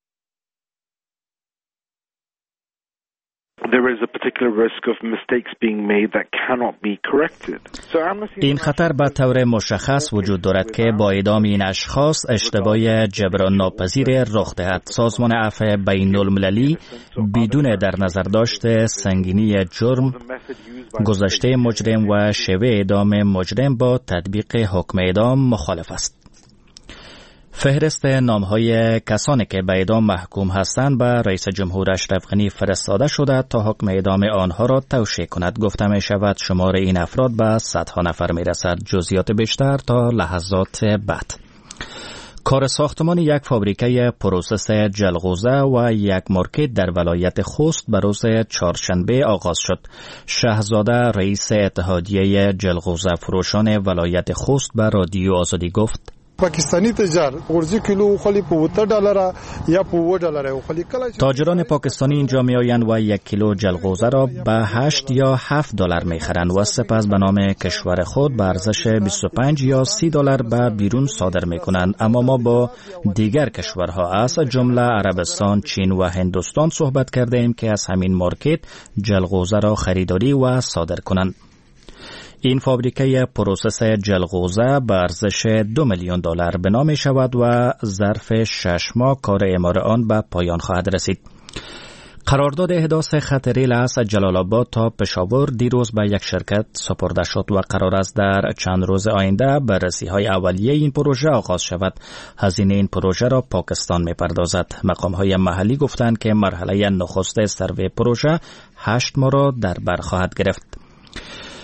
B: There is a particular risk of mistakes being made that cannot be corrected.
T: این خطر به طور مشخص وجود دارد که با اعدام این اشخاص اشتباه جبران ناپذیر رخ دهد. سازمان عفو بین المللی بدون در نظر داشت سنگینی جرم، گذشته مجرم و شیوه اعدام مجرم با تطبیق حکم اعدام مخالف است. فهرست نام‌های کسانی که به اعدام محکوم هستند به رئیس جمهور اشرف غنی فرستاده شده تا حکم اعدام آنها را توشیح کند. گفته می شود شمار این افراد به صدها نفر می رسد. جزئیات بیشتر تا لحظات بعد. کار ساختمان یک فابریکه پروسس جلغوزه و یک مارکت در ولایت خوست به روز چهارشنبه آغاز شد. شهزاده رئیس اتحادیه جلغوزه فروشان ولایت خوست به رادیو آزادی گفت
C: پاکستانی تجار ورزی کیلو خلی په $10 یا په $2 او خلی کله
T: تاجران پاکستانی اینجا می آیند و 1 کیلو جلغوزه را به $8 یا $7 می خرند و سپس به نام کشور خود به ارزش $25 یا $30 به بیرون صادر می کنند. اما ما با دیگر کشورها از جمله عربستان، چین و هندوستان صحبت کرده ایم که از همین مارکت جلغوزه را خریداری و صادر کنند. این فابریکه پروسس جلغوزه به ارزش $2 میلیون بنا می شود و ظرف 6 ماه کار اعمار آن به پایان خواهد رسید. قرارداد احداث خط ریل از جلال آباد تا پشاور دیروز به یک شرکت سپرده شد و قرار است در چند روز آینده بررسی‌های اولیه این پروژه آغاز شود. هزینه این پروژه را پاکستان می‌پردازد. مقام‌های محلی گفتند که مرحله نخست سروی پروژه 8 ماه را در بر خواهد گرفت.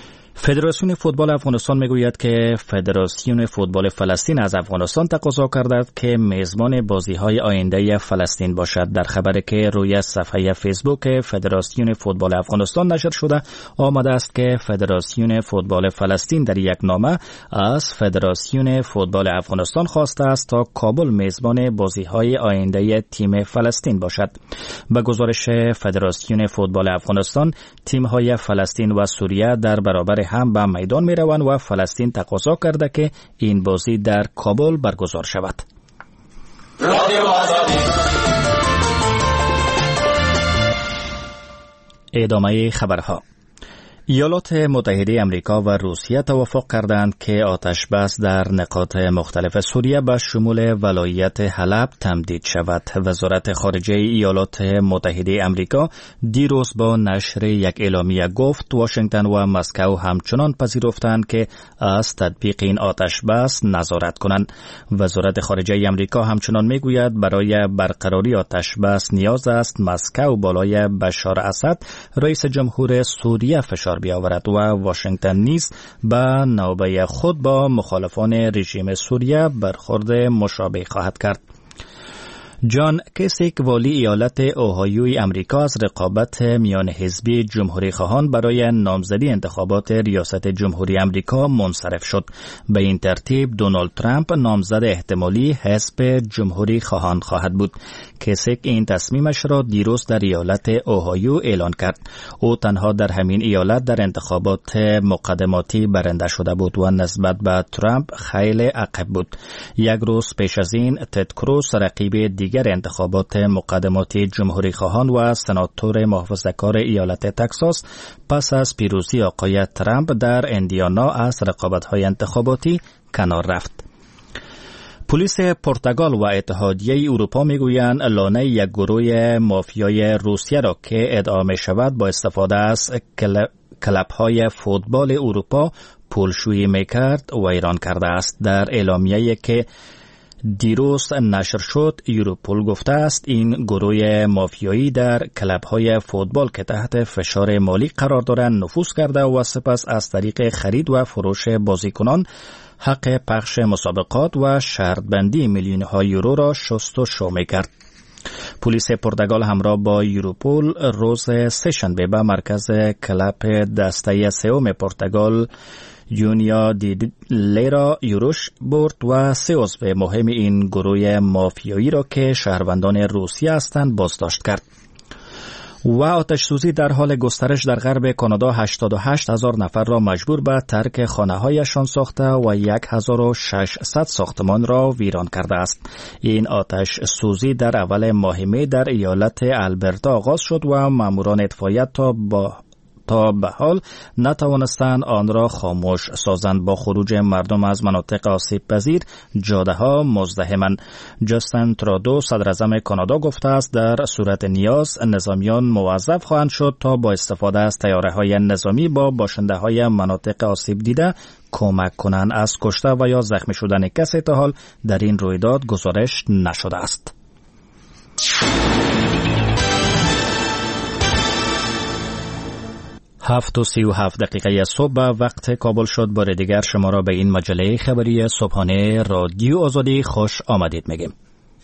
T: فدراسیون فوتبال افغانستان میگوید که فدراسیون فوتبال فلسطین از افغانستان تقاضا کرده که میزبان بازی‌های آینده فلسطین باشد. در خبری که روی صفحه فیسبوک فدراسیون فوتبال افغانستان نشر شده آمده است که فدراسیون فوتبال فلسطین در یک نامه از فدراسیون فوتبال افغانستان خواسته است تا کابل میزبان بازی‌های آینده تیم فلسطین باشد. به گزارش فدراسیون فوتبال افغانستان، تیم‌های فلسطین و سوریه در برابر هم به میدان می روند و فلسطین تقاضا کرده که این بازی در کابل برگزار شود. ادامه خبرها. ایالات متحده آمریکا و روسیه توافق کردند که آتش بس در نقاط مختلف سوریه به شمول ولایت حلب تمدید شود. وزارت خارجه ایالات متحده آمریکا دیروز با نشر یک اعلامیه گفت واشنگتن و مسکو همچنان پذیرفتند که از تطبیق این آتش بس نظارت کنند. وزارت خارجه آمریکا همچنان میگوید برای برقراری آتش بس نیاز است مسکو بالای بشار اسد رئیس جمهور سوریه فشار بیاورد و واشنگتن نیز به نوبه خود با مخالفان رژیم سوریه برخورد مشابه خواهد کرد. جان کیسیک والی ایالت اوهایوی امریکا از رقابت میان حزبی جمهوری خواهان برای نامزدی انتخابات ریاست جمهوری امریکا منصرف شد. به این ترتیب دونالد ترامپ نامزد احتمالی حزب جمهوری خواهان خواهد بود. کیسیک این تصمیمش را دیروز در ایالت اوهایو اعلان کرد. او تنها در همین ایالت در انتخابات مقدماتی برنده شده بود و نسبت به ترامپ خیلی عقب بود. یک روز پیش از این تد کروز رقیب دیگر انتخابات مقدماتی جمهوری خواهان و سناتور محافظه‌کار ایالت تگزاس پس از پیروزی آقای ترامپ در اندیانا از رقابت‌های انتخاباتی کنار رفت. پلیس پرتغال و اتحادیه اروپا میگویند لانه یک گروه مافیای روسیه را که ادعا می شود با استفاده از کلب‌های فوتبال اروپا پولشویی میکرد و ایران کرده است. در اعلامیه‌ای که دیروز نشر شد، یوروپول گفته است این گروه مافیایی در کلب‌های فوتبال که تحت فشار مالی قرار دارند نفوذ کرده و سپس از طریق خرید و فروش بازیکنان حق پخش مسابقات و شرطبندی میلیون‌ها یورو را شست و شو می‌کرد. پلیس پرتغال همراه با یوروپول روز سه‌شنبه به مرکز کلب دسته سوم پرتغال یونیا دی لیرا یوروش برد و 3 عضو مهم این گروه مافیایی را که شهروندان روسیه هستند بازداشت کرد. و آتش سوزی در حال گسترش در غرب کانادا 88,000 نفر را مجبور به ترک خانه‌هایشان ساخته و 1,600 ساختمان را ویران کرده است. این آتش سوزی در اول ماه می در ایالت البرتا آغاز شد و ماموران اطفائیه تا به حال نتوانستند آن را خاموش سازند. با خروج مردم از مناطق آسیب پذیر جاده ها مزدحمند. جاستین ترودو صدر اعظم کانادا گفته است در صورت نیاز نظامیان موظف خواهند شد تا با استفاده از طیاره‌های نظامی با باشنده های مناطق آسیب دیده کمک کنند. از کشته و یا زخمی شدن کسی تا حال در این رویداد گزارش نشده است. 7:37 صبح وقت کابل شد. بار دیگر شما را به این مجله خبری صبحانه رادیو آزادی خوش آمدید میگیم.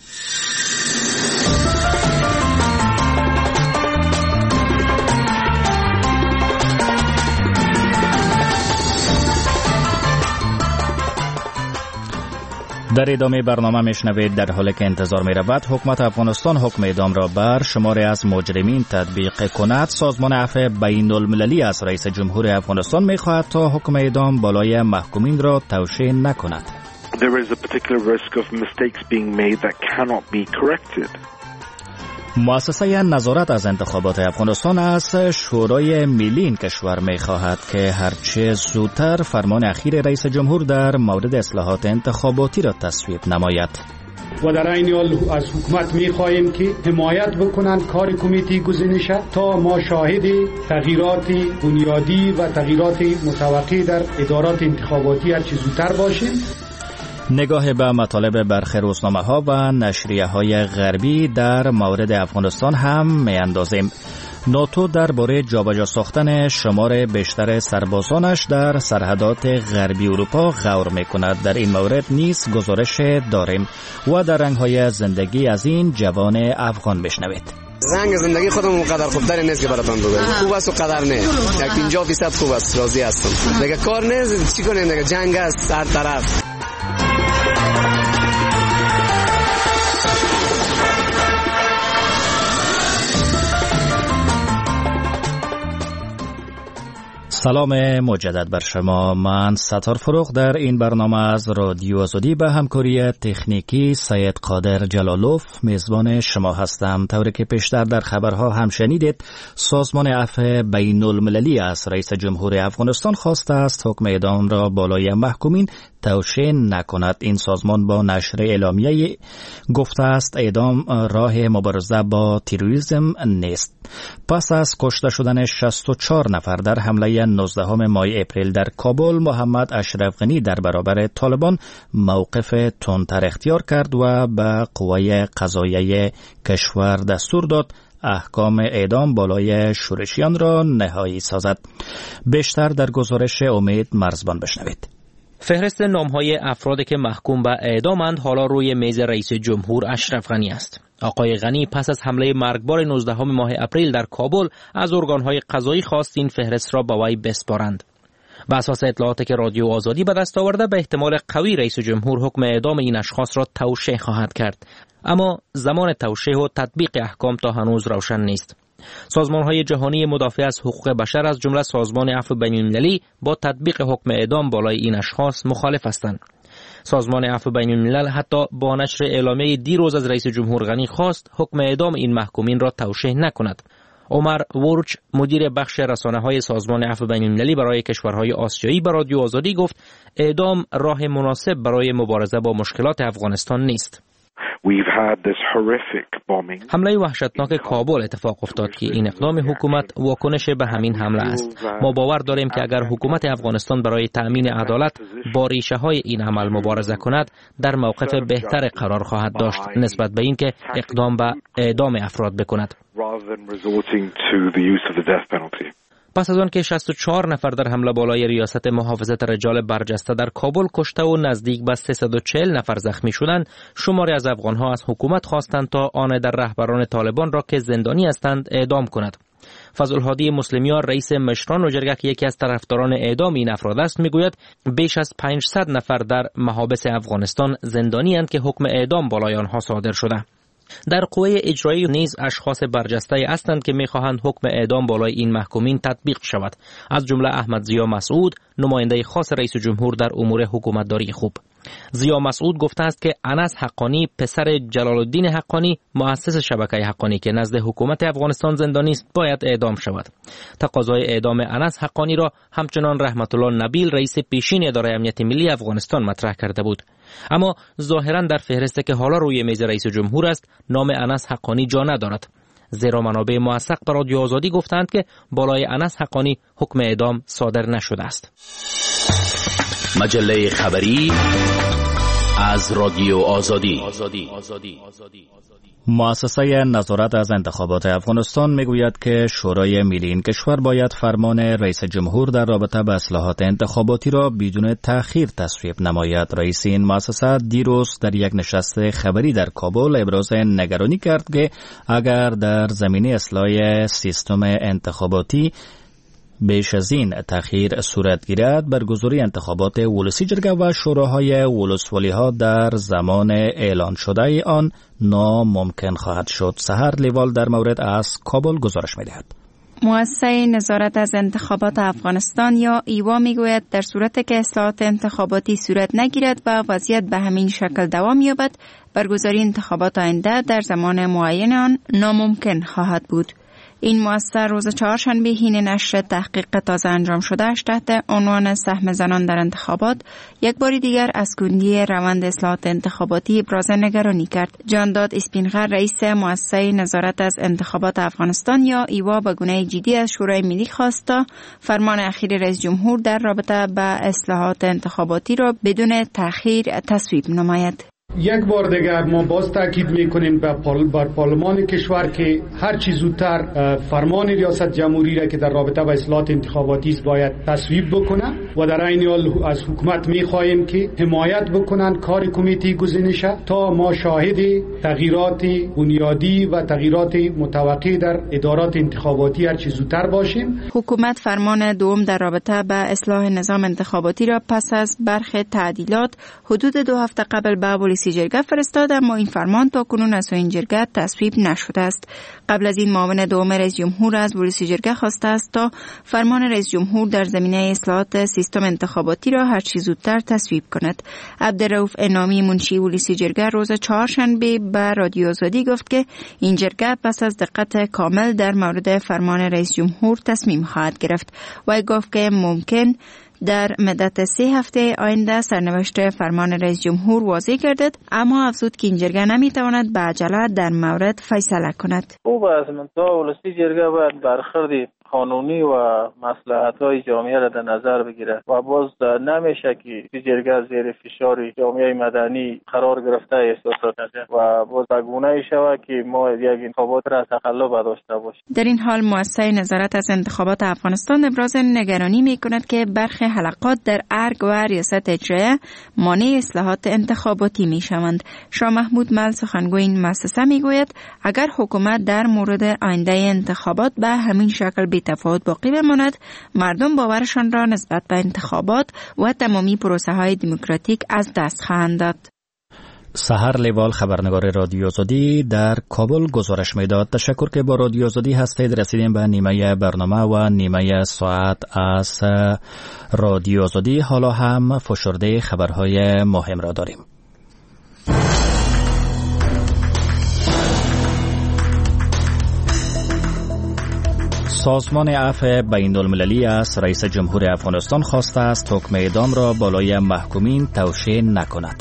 T: در ادامه برنامه میشنوید در حالی که انتظار می رود حکومت افغانستان حکم اعدام را بر شماری از مجرمین تطبیق کند. سازمان عفو بین المللی از رئیس جمهور افغانستان می خواهد تا حکم اعدام بالای محکومین را توشیح نکند.
B: There is a particular risk of mistakes being made that cannot be corrected.
T: مؤسسه نظارت از انتخابات افغانستان از شورای ملی این کشور می خواهد که هرچه زودتر فرمان اخیر رئیس جمهور در مورد اصلاحات انتخاباتی را تصویب نماید.
D: و در این حال از حکومت می خواهیم که حمایت بکنند کار کمیته گزینش تا ما شاهد تغییرات بنیادی و تغییرات متوقع در ادارات انتخاباتی هرچه زودتر باشیم.
T: نگاه به مطالب برخی روزنامه‌ها و نشریه‌های غربی در مورد افغانستان هم می‌اندازیم. ناتو درباره جابجا ساختن شمار بیشتر سربازانش در سرحدات غربی اروپا غور می‌کند. در این مورد نیز گزارش داریم و در رنگ‌های زندگی از این جوان افغان بشنوید.
U: رنگ زندگی خودم اونقدر خوبتر نیست که براتون بگم. خوب است و قدر نه. یک 50% خوب است، راضی هستم. دیگه کار نیست، چی کنیم دیگه، جنگ است هر طرف.
T: سلام مجدد بر شما. من ستار فروغ در این برنامه از رادیو آزادی به همکاری تکنیکی سید قادر جلالوف میزبان شما هستم. طوری که پیشتر در خبرها هم شنیدید، سازمان عفو بین المللی از رئیس جمهور افغانستان خواسته است حکم اعدام را بالای محکومین توشیح نکند. این سازمان با نشر اعلامیه گفته است اعدام راه مبارزه با تروریسم نیست. پس از کشته شدن 64 نفر در حمله 19 ماه اپریل در کابل، محمد اشرف غنی در برابر طالبان موقف تندتر اختیار کرد و به قوه قضاییه کشور دستور داد احکام اعدام بالای شورشیان را نهایی سازد. بیشتر در گزارش امید مرزبان بشنوید.
V: فهرست نام‌های افرادی که محکوم به اعدامند حالا روی میز رئیس جمهور اشرف غنی است. آقای غنی پس از حمله مرگبار 19 ماه اپریل در کابل از ارگان‌های قضایی خواست این فهرست را به وی بسپارند. بر اساس اطلاعاتی که رادیو آزادی به دست آورده، به احتمال قوی رئیس جمهور حکم اعدام این اشخاص را توشیح خواهد کرد، اما زمان توشیح و تطبیق احکام تا هنوز روشن نیست. سازمان‌های جهانی مدافع از حقوق بشر از جمله سازمان عفو بین‌المللی با تطبیق حکم اعدام بالای این اشخاص مخالف هستند. سازمان عفو بین‌الملل حتی با نشر اعلامیه دیروز از رئیس جمهور غنی خواست حکم اعدام این محکومین را توشیح نکند. عمر ورچ، مدیر بخش رسانه‌های سازمان عفو بین‌المللی برای کشورهای آسیایی، به رادیو آزادی گفت اعدام راه مناسب برای مبارزه با مشکلات افغانستان نیست. حمله وحشتناک کابل اتفاق افتاد که این اقدام حکومت واکنش به همین حمله است. ما باور داریم که اگر حکومت افغانستان برای تأمین عدالت با ریشه‌های این عمل مبارزه کند، در موقف بهتر قرار خواهد داشت نسبت به اینکه اقدام به اعدام افراد بکند. پس از آن که 64 نفر در حمله بالای ریاست محافظت رجال برجسته در کابل کشته و نزدیک به 340 نفر زخمی شدند، شماری از افغانها از حکومت خواستند تا آن در رهبران طالبان را که زندانی هستند اعدام کند. فضل‌الهادی مسلمیان، رئیس مشران و جرگه که یکی از طرفداران اعدام این افراد است، میگوید بیش از 500 نفر در محابس افغانستان زندانی اند که حکم اعدام بالای آنها صادر شده. در قوه اجرایی نیز اشخاص برجسته هستند که می‌خواهند حکم اعدام بالای این محکومین تطبیق شود، از جمله احمد ضیا مسعود، نماینده خاص رئیس جمهور در امور حکومتداری خوب. ضیا مسعود گفته است که انس حقانی، پسر جلال الدین حقانی، مؤسس شبکه حقانی که نزد حکومت افغانستان زندانی است، باید اعدام شود. تقاضای اعدام انس حقانی را همچنان رحمت الله نبیل، رئیس پیشین اداره امنیت ملی افغانستان مطرح کرده بود. اما ظاهرا در فهرستی که حالا روی میز رئیس جمهور است، نام انس حقانی جا ندارد، زیرا منابع موثق به رادیو آزادی گفتند که بالای انس حقانی حکم اعدام صادر نشده است.
W: مجله خبری از رادیو آزادی.
T: مؤسسه نظارت از انتخابات افغانستان میگوید که شورای ملی این کشور باید فرمان رئیس جمهور در رابطه با اصلاحات انتخاباتی را بدون تأخیر تصویب نماید. رئیس این مؤسسه دیروز در یک نشست خبری در کابل ابراز نگرانی کرد که اگر در زمینه اصلاح سیستم انتخاباتی بیش از این تأخیر صورت گیرد، برگزاری انتخابات ولسی جرگه و شوراهای ولسوالی ها در زمان اعلان شده آن ناممکن خواهد شد. سحر لیوال در مورد از کابل گزارش می‌دهد.
X: مؤسسه نظارت از انتخابات افغانستان یا ایوا میگوید در صورتی که اصلاحات انتخاباتی صورت نگیرد و وضعیت به همین شکل دوام یابد، برگزاری انتخابات آینده در زمان معین آن ناممکن خواهد بود. این مؤسسه روز چهارشنبه حین نشر تحقیق تازه انجام شده‌اش تحت عنوان سهم زنان در انتخابات یک بار دیگر از کندی روند اصلاحات انتخاباتی ابراز نگرانی کرد. جانداد اسپینغر، رئیس مؤسسه نظارت از انتخابات افغانستان یا ایوا، به گونه جدی از شورای ملی خواست تا فرمان اخیر رئیس جمهور در رابطه با اصلاحات انتخاباتی را بدون تأخیر تصویب نماید.
D: یک بار دیگر ما باز تاکید میکنیم بر پارلمان کشور که هر چی زودتر فرمان ریاست جمهوری را که در رابطه با اصلاحات انتخاباتی است باید تصویب بکنه و در عین حال از حکومت میخواهیم که حمایت بکنن کار کمیته گزینشه تا ما شاهد تغییرات بنیادی و تغییرات متوقع در ادارات انتخاباتی هر چی زودتر باشیم.
X: حکومت فرمان دوم در رابطه با اصلاح نظام انتخاباتی را پس از برخی تعدیلات حدود 2 هفته قبل به پلیسی جرگه فرستاد، اما این فرمان تا کنون از این جرگه تصویب نشده است. قبل از این معاون دوم رئیس جمهور از پلیسی جرگه خواسته است تا فرمان رئیس جمهور در زمینه اصلاحات سیستم انتخاباتی را هر چه زودتر تصویب کند. عبدالرؤوف انامی منشی پلیسی جرگه روز چهارشنبه به رادیو آزادی گفت که این جرگه پس از دقت کامل در مورد فرمان رئیس جمهور تصمیم خواهد گرفت. و گفت که ممکن در مدت 3 هفته آینده سرنوشت فرمان رئیس جمهور واضح گردد، اما افزود که این جرگه نمیتواند به عجله در مورد فیصله کند.
G: او با از منطقه ولسی جرگه باید برخورد قانونی و مصلحت‌های جامعه را در نظر بگیرد و باز نمیشه که جرگه زیر فشار جامعه مدنی قرار گرفته احساسات نشه و باز گونه شود که ما یک انتخابات را تقلب داشته باشیم.
X: در این حال مؤسسه نظارت از انتخابات افغانستان ابراز نگرانی می‌کند که برخی حلقات در ارگ و ریاست اجرایه مانع اصلاحات انتخاباتی می‌شوند. شاه محمود مل سخنگوی این مؤسسه می‌گوید اگر حکومت در مورد آینده انتخابات به همین شکل تفاوت باقی بماند، مردم باورشان را نسبت به انتخابات و تمامی پروسه های دموکراتیک از دست خواهند داد.
T: سحر لیوال خبرنگار رادیو آزادی در کابل گزارش میداد. تشکر که با رادیو آزادی هستید. رسیدیم به نیمه برنامه و نیمه ساعت از رادیو آزادی. حالا هم فشرده خبرهای مهم را داریم. سازمان عفو بین المللی از رئیس جمهور افغانستان خواسته است حکم اعدام را بالای محکومین توشیح نکند.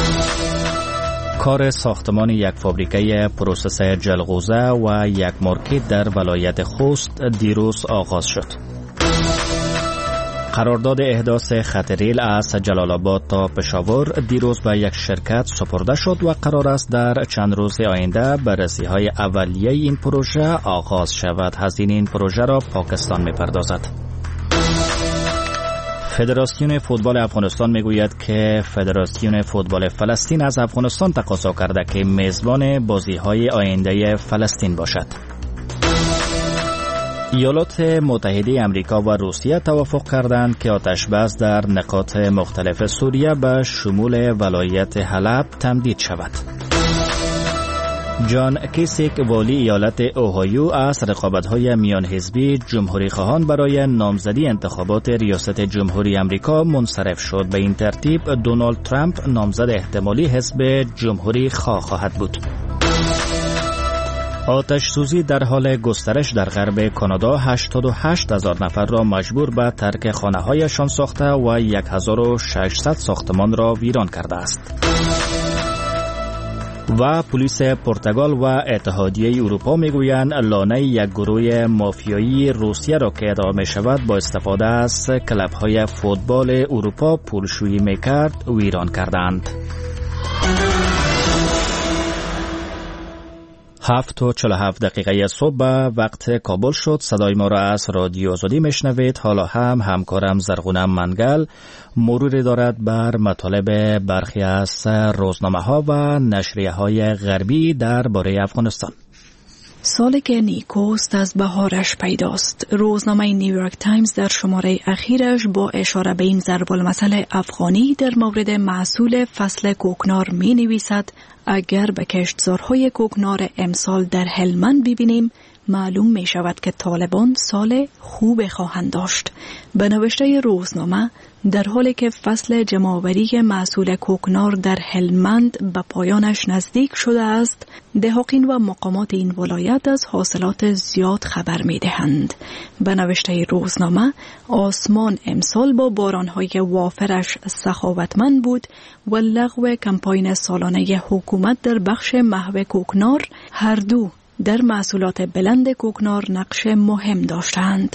T: کار ساختمان یک فابریکه پروسس جلغوزه و یک مارکت در ولایت خوست دیروز آغاز شد. قرارداد احداث خط ریل از جلال آباد تا پشاور دیروز به یک شرکت سپرده شد و قرار است در چند روز آینده بررسی‌های اولیه این پروژه آغاز شود. هزینه این پروژه را پاکستان می‌پردازد. فدراسیون فوتبال افغانستان میگوید که فدراسیون فوتبال فلسطین از افغانستان تقاضا کرده که میزبان بازی‌های آینده فلسطین باشد. ایالات متحده امریکا و روسیه توافق کردند که آتش‌بس در نقاط مختلف سوریه به شمول ولایت حلب تمدید شود. جان کیسیک والی ایالت اوهایو از رقابت‌های میان حزبی جمهوری خواهان برای نامزدی انتخابات ریاست جمهوری امریکا منصرف شد. به این ترتیب دونالد ترامپ نامزد احتمالی حزب جمهوری خواه خواهد بود. آتش سوزی در حال گسترش در غرب کانادا 88,000 نفر را مجبور به ترک خانه‌هایشان ساخته و 1600 ساختمان را ویران کرده است. و پلیس پرتغال و اتحادیه اروپا میگویند لانه یک گروه مافیایی روسیه را که ادعا می شود با استفاده از کلب‌های فوتبال اروپا پولشویی میکرد ویران کردند. 7:47 صبح وقت کابل شد. صدای ما را از رادیو آزادی میشنوید. حالا هم همکارم زرغونه منگل مروری دارد بر مطالب برخی از روزنامه‌ها و نشریه‌های غربی درباره افغانستان.
H: سالی که نیکوست از بهارش پیداست. روزنامه نیویورک تایمز در شماره اخیرش با اشاره به این ضرب المثل افغانی در مورد محصول فصل کوکنار می نویسد اگر به کشتزارهای کوکنار امسال در هلمند ببینیم معلوم می شود که طالبان سال خوب خواهند داشت. به نوشته روزنامه در حالی که فصل جمع‌آوری محصول کوکنار در هلمند به پایانش نزدیک شده است، دهقان و مقامات این ولایت از حاصلات زیاد خبر می دهند. به نوشته روزنامه آسمان امسال با بارانهای وافرش سخاوتمند بود و لغو کمپاین سالانه حکومت در بخش محو کوکنار هر دو در محصولات بلند کوکنار نقش مهم داشتند.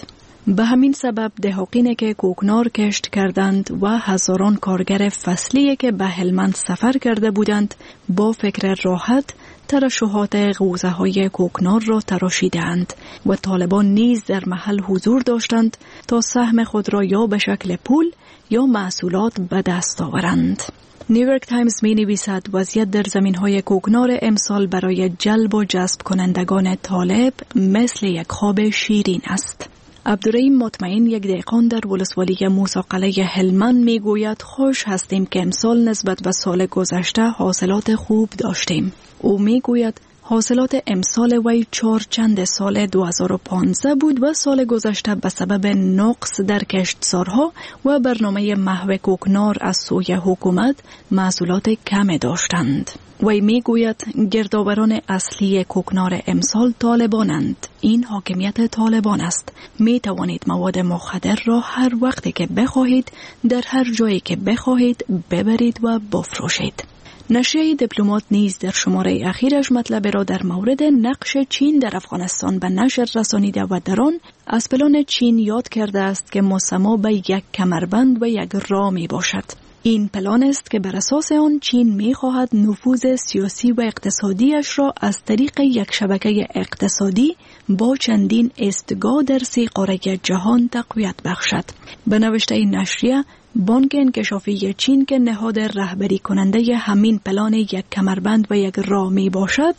H: به همین سبب دهقانی که کوکنار کشت کردند و هزاران کارگر فصلی که به هلمند سفر کرده بودند با فکر راحت ترشحات غوزه های کوکنار را تراشیدند و طالبان نیز در محل حضور داشتند تا سهم خود را یا به شکل پول یا محصولات به دست آورند. نیویورک تایمز می نویسد وضعیت در زمین های کوکنار امسال برای جلب و جذب کنندگان طالب مثل یک خواب شیرین است. عبدالرحیم مطمئن یک دهقان در ولسوالی موسی قلعه هلمند می گوید خوش هستیم که امسال نسبت به سال گذشته حاصلات خوب داشتیم. او می گوید حاصلات امسال وی 4 چند سال 2015 بود و سال گذشته به سبب نقص در کشتزارها و برنامه محو کوکنار از سوی حکومت محصولات کم داشتند. وی می گوید گردآوران اصلی کوکنار امسال طالبانند. این حاکمیت طالبان است. می توانید مواد مخدر را هر وقتی که بخواهید در هر جایی که بخواهید ببرید و بفروشید. نشریه دیپلمات نیز در شماره اخیرش مطلب را در مورد نقش چین در افغانستان به نشر رسانیده و در آن از پلان چین یاد کرده است که مسما به یک کمربند و یک راه می باشد. این پلان است که بر اساس آن چین می خواهد نفوذ سیاسی و اقتصادیش را از طریق یک شبکه اقتصادی با چندین استگاه در 3 قاره جهان تقویت بخشد. به نوشته این نشریه، بانک انکشافی چین که نهاد رهبری کننده همین پلان یک کمربند و یک راه می باشد،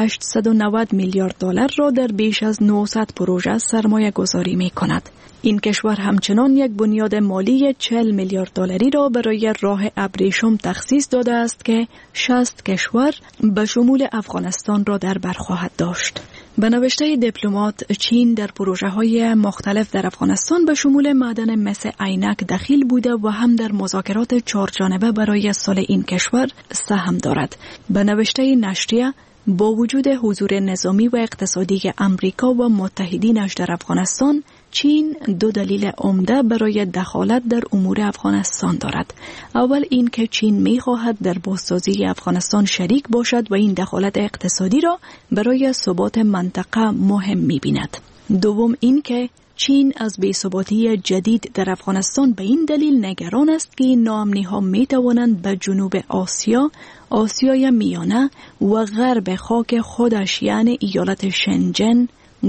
H: 890 میلیارد دلار را در بیش از 900 پروژه سرمایه گذاری می کند. این کشور همچنان یک بنیاد مالی 40 میلیارد دلاری را برای راه ابریشم تخصیص داده است که 60 کشور به شمول افغانستان را در بر خواهد داشت. به نوشته دیپلمات، چین در پروژه‌های مختلف در افغانستان به شمول معدن مس عینک دخیل بوده و هم در مذاکرات 4 جانبه برای سال این کشور سهم دارد. به نوشته نشریه، با وجود حضور نظامی و اقتصادی امریکا و متحدینش در افغانستان، چین 2 دلیل عمده برای دخالت در امور افغانستان دارد. اول این که چین می‌خواهد در بازسازی افغانستان شریک باشد و این دخالت اقتصادی را برای ثبات منطقه مهم می‌بیند. دوم این که چین از بی‌ثباتی جدید در افغانستان به این دلیل نگران است که این ناامنی‌ها می‌توانند به جنوب آسیا، آسیای میانه و غرب خاک خودش یعنی ایالت شنجن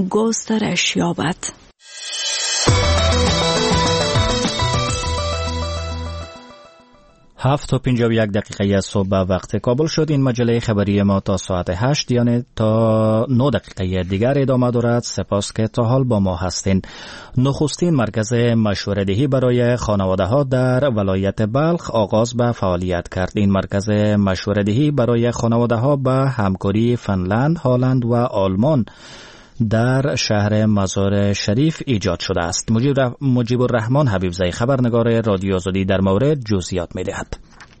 H: گسترش یابد.
T: 7:51 صبح به وقت کابل شد. این مجله خبری ما تا ساعت 8 یعنی تا 9 دقیقه دیگر ادامه دارد. سپاس که تا حال با ما هستین. نخستین مرکز مشوره‌دهی برای خانواده‌ها در ولایت بلخ آغاز به فعالیت کرد. این مرکز مشوره‌دهی برای خانواده‌ها به همکاری فنلند، هلند و آلمان در شهر مزار شریف ایجاد شده است. مجیب الرحمن حبیبزی خبرنگار رادیو آزادی در مورد جزئیات می‌دهد.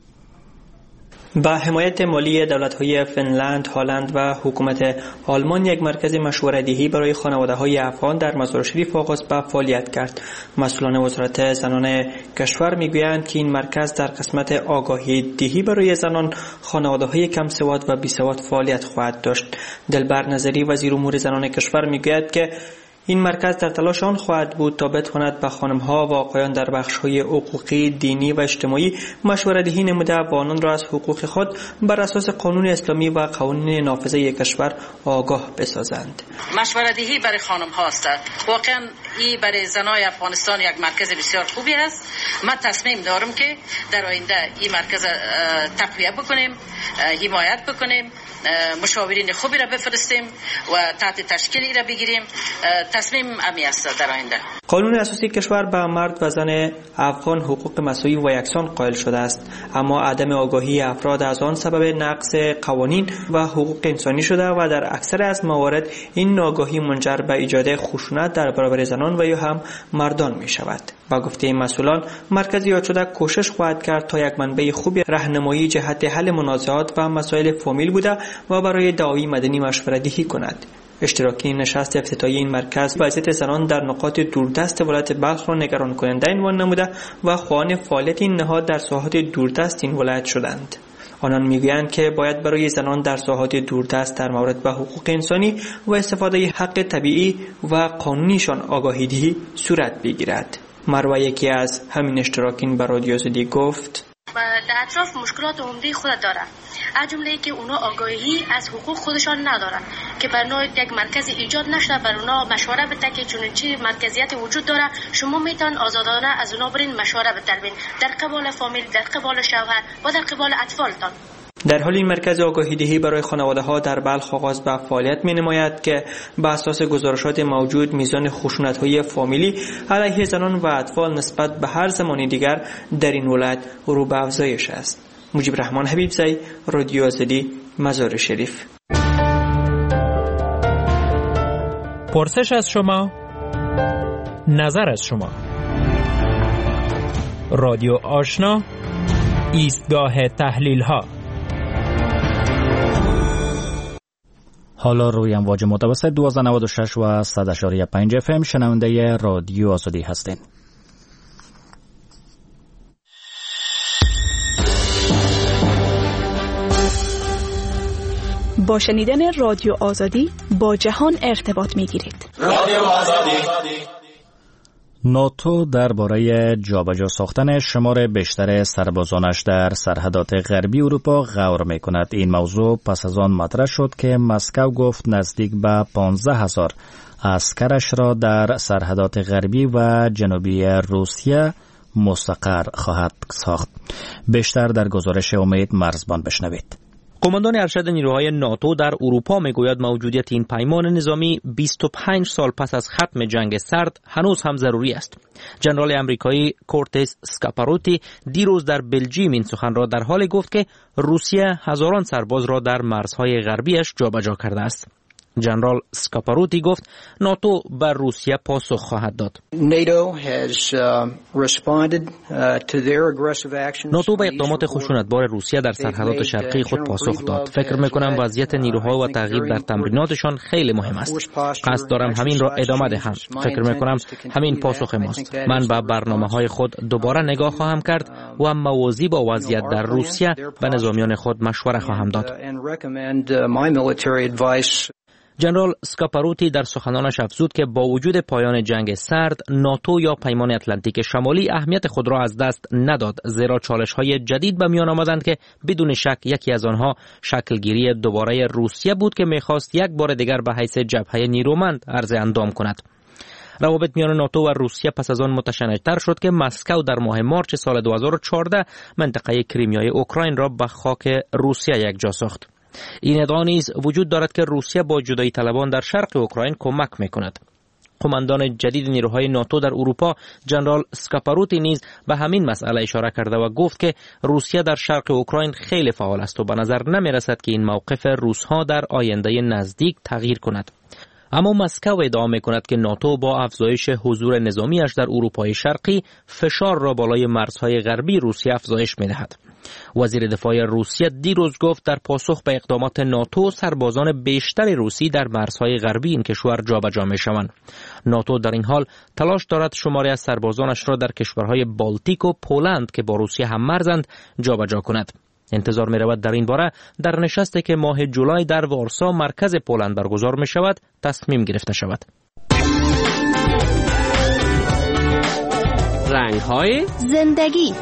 M: با حمایت مالی دولت‌های فنلند، هلند و حکومت آلمان یک مرکز مشوره‌دهی برای خانواده‌های افغان در مزار شریف آغاز به فعالیت کرد. مسئولان وزارت زنان کشور می‌گویند که این مرکز در قسمت آگاهی دهی برای زنان، خانواده‌های کم سواد و بی‌سواد فعالیت خواهد داشت. دلبر نظری وزیر امور زنان کشور می‌گوید که این مرکز در تلاش آن خواهد بود تا بتواند به خانم‌ها و آقایان در بخش‌های حقوقی، دینی و اجتماعی مشوره‌دهی نموده و آنان را از حقوق خود بر اساس قانون اسلامی و قوانین نافذه کشور آگاه بسازند.
N: مشوره‌دهی برای خانم‌ها است. واقعاً این برای زنای افغانستان یک مرکز بسیار خوبی است. من تصمیم دارم که در آینده این مرکز تقویت بکنیم، حمایت بکنیم، مشاورین خوبی را بفرستیم و تحت تشکیلی را بگیریم. تصمیم امی است در آینده.
M: قانون اساسی کشور به مرد و زن افغان حقوق مساوی و یکسان قائل شده است، اما عدم آگاهی افراد از آن سبب نقض قوانین و حقوق انسانی شده و در اکثر از موارد این ناآگاهی منجر به ایجاد خشونت در برابر زنان و یا هم مردان می شود. با گفته مسئولان، مرکز یاد شده کوشش خواهد کرد تا یک منبع خوبی راهنمایی جهت حل منازعات و مسائل فامیل بوده و برای دعاوی مدنی مشوره‌دهی کند. اشتراکی نشست افتتاحیه این مرکز وضعیت زنان در نقاط دوردست ولایت بلخ را نگران کننده عنوان نموده و خواهان فعالیت این نهاد در ساحات دوردست این ولایت شدند. آنان میگویند که باید برای زنان در ساحات دوردست در مورد به حقوق انسانی و استفاده حق طبیعی و قانونیشان آگاهی دهی صورت بگیرد. مروه یکی از همین اشتراکین به رادیو آزادی گفت
O: در اطراف مشکلات عمده خود داره، از جمله که اونا آگاهی از حقوق خودشان ندارن که برای یک مرکز ایجاد نشده، بر اونا مشوره بده که چون چی مرکزیت وجود داره، شما میتونن آزادانه از اونا برین مشوره بطلبین در قبال فامیل، در قبال شوهر و در قبال اطفالتان.
M: در حال این مرکز آگاهی دهی برای خانواده ها در بلخ آغاز به فعالیت می نماید که به اساس گزارشات موجود میزان خشونت های فامیلی علیه زنان و اطفال نسبت به هر زمانی دیگر در این ولایت رو به افزایش است. مجیب رحمان حبیبزی، رادیو آزادی، مزار شریف.
V: پرسش از شما، نظر از شما. رادیو آشنا، ایستگاه تحلیل ها.
T: حالا روی امواج متوسط 1296 و 100.5 FM شنونده رادیو آزادی هستین.
H: با شنیدن رادیو آزادی با جهان ارتباط می‌گیرید.
W: رادیو آزادی.
T: ناتو درباره جابجا ساختن شمار بیشتر سربازانش در سرحدات غربی اروپا غور می‌کند. این موضوع پس از آن مطرح شد که مسکو گفت نزدیک به 15,000 عسکرش را در سرحدات غربی و جنوبی روسیه مستقر خواهد ساخت. بیشتر در گزارش امید مرزبان بشنوید.
V: قماندان ارشد نیروهای ناتو در اروپا میگوید موجودیت این پیمان نظامی 25 سال پس از ختم جنگ سرد هنوز هم ضروری است. ژنرال آمریکایی کورتس اسکاپاروتی دیروز در بلژیم این سخن را در حالی گفت که روسیه هزاران سرباز را در مرزهای غربیش جابجا کرده است. ژنرال اسکاپاروتی گفت ناتو بر روسیه پاسخ خواهد داد. ناتو به اقدامات خشونتبار روسیه در سرحدات شرقی خود پاسخ داد. فکر میکنم وضعیت نیروها و تغییر در تمریناتشان خیلی مهم است. قصد دارم همین را ادامه دهم. فکر میکنم همین پاسخ ماست. من به برنامه‌های خود دوباره نگاه خواهم کرد و موازی با وضعیت در روسیه به نظامیان خود مشوره خواهم داد. ژنرال اسکاپاروتی در سخنانش افزود که با وجود پایان جنگ سرد، ناتو یا پیمان اتلانتیک شمالی اهمیت خود را از دست نداد، زیرا چالش‌های جدید به میان آمدند که بدون شک یکی از آنها شکلگیری دوباره روسیه بود که می‌خواست یک بار دیگر به حیث جبهه نیرومند عرض اندام کند. روابط میان ناتو و روسیه پس از آن متشنج‌تر شد که مسکو در ماه مارچ سال 2014 منطقه کریمیای اوکراین را به خاک روسیه یکجا ساخت. این ادعا نیز وجود دارد که روسیه با جدایی طلبان در شرق اوکراین کمک می‌کند. قماندان جدید نیروهای ناتو در اروپا ژنرال اسکاپاروتی نیز به همین مسئله اشاره کرده و گفت که روسیه در شرق اوکراین خیلی فعال است و به نظر نمی‌رسد که این موقف روس‌ها در آینده نزدیک تغییر کند. اما مسکو ادعا می‌کند که ناتو با افزایش حضور نظامیش در اروپای شرقی فشار را بالای مرزهای غربی روسیه افزایش می‌دهد. وزیر دفاع روسیه دیروز گفت در پاسخ به اقدامات ناتو سربازان بیشتر روسی در مرزهای غربی این کشور جابجا می‌شوند. ناتو در این حال تلاش دارد شماری از سربازانش را در کشورهای بالتیک و پولند که با روسیه هم مرزند جابجا کند. انتظار می‌رود در این باره در نشستی که ماه جولای در وارسا مرکز پولند برگزار می‌شود تصمیم گرفته شود.
W: رنگ‌های
P: زندگی.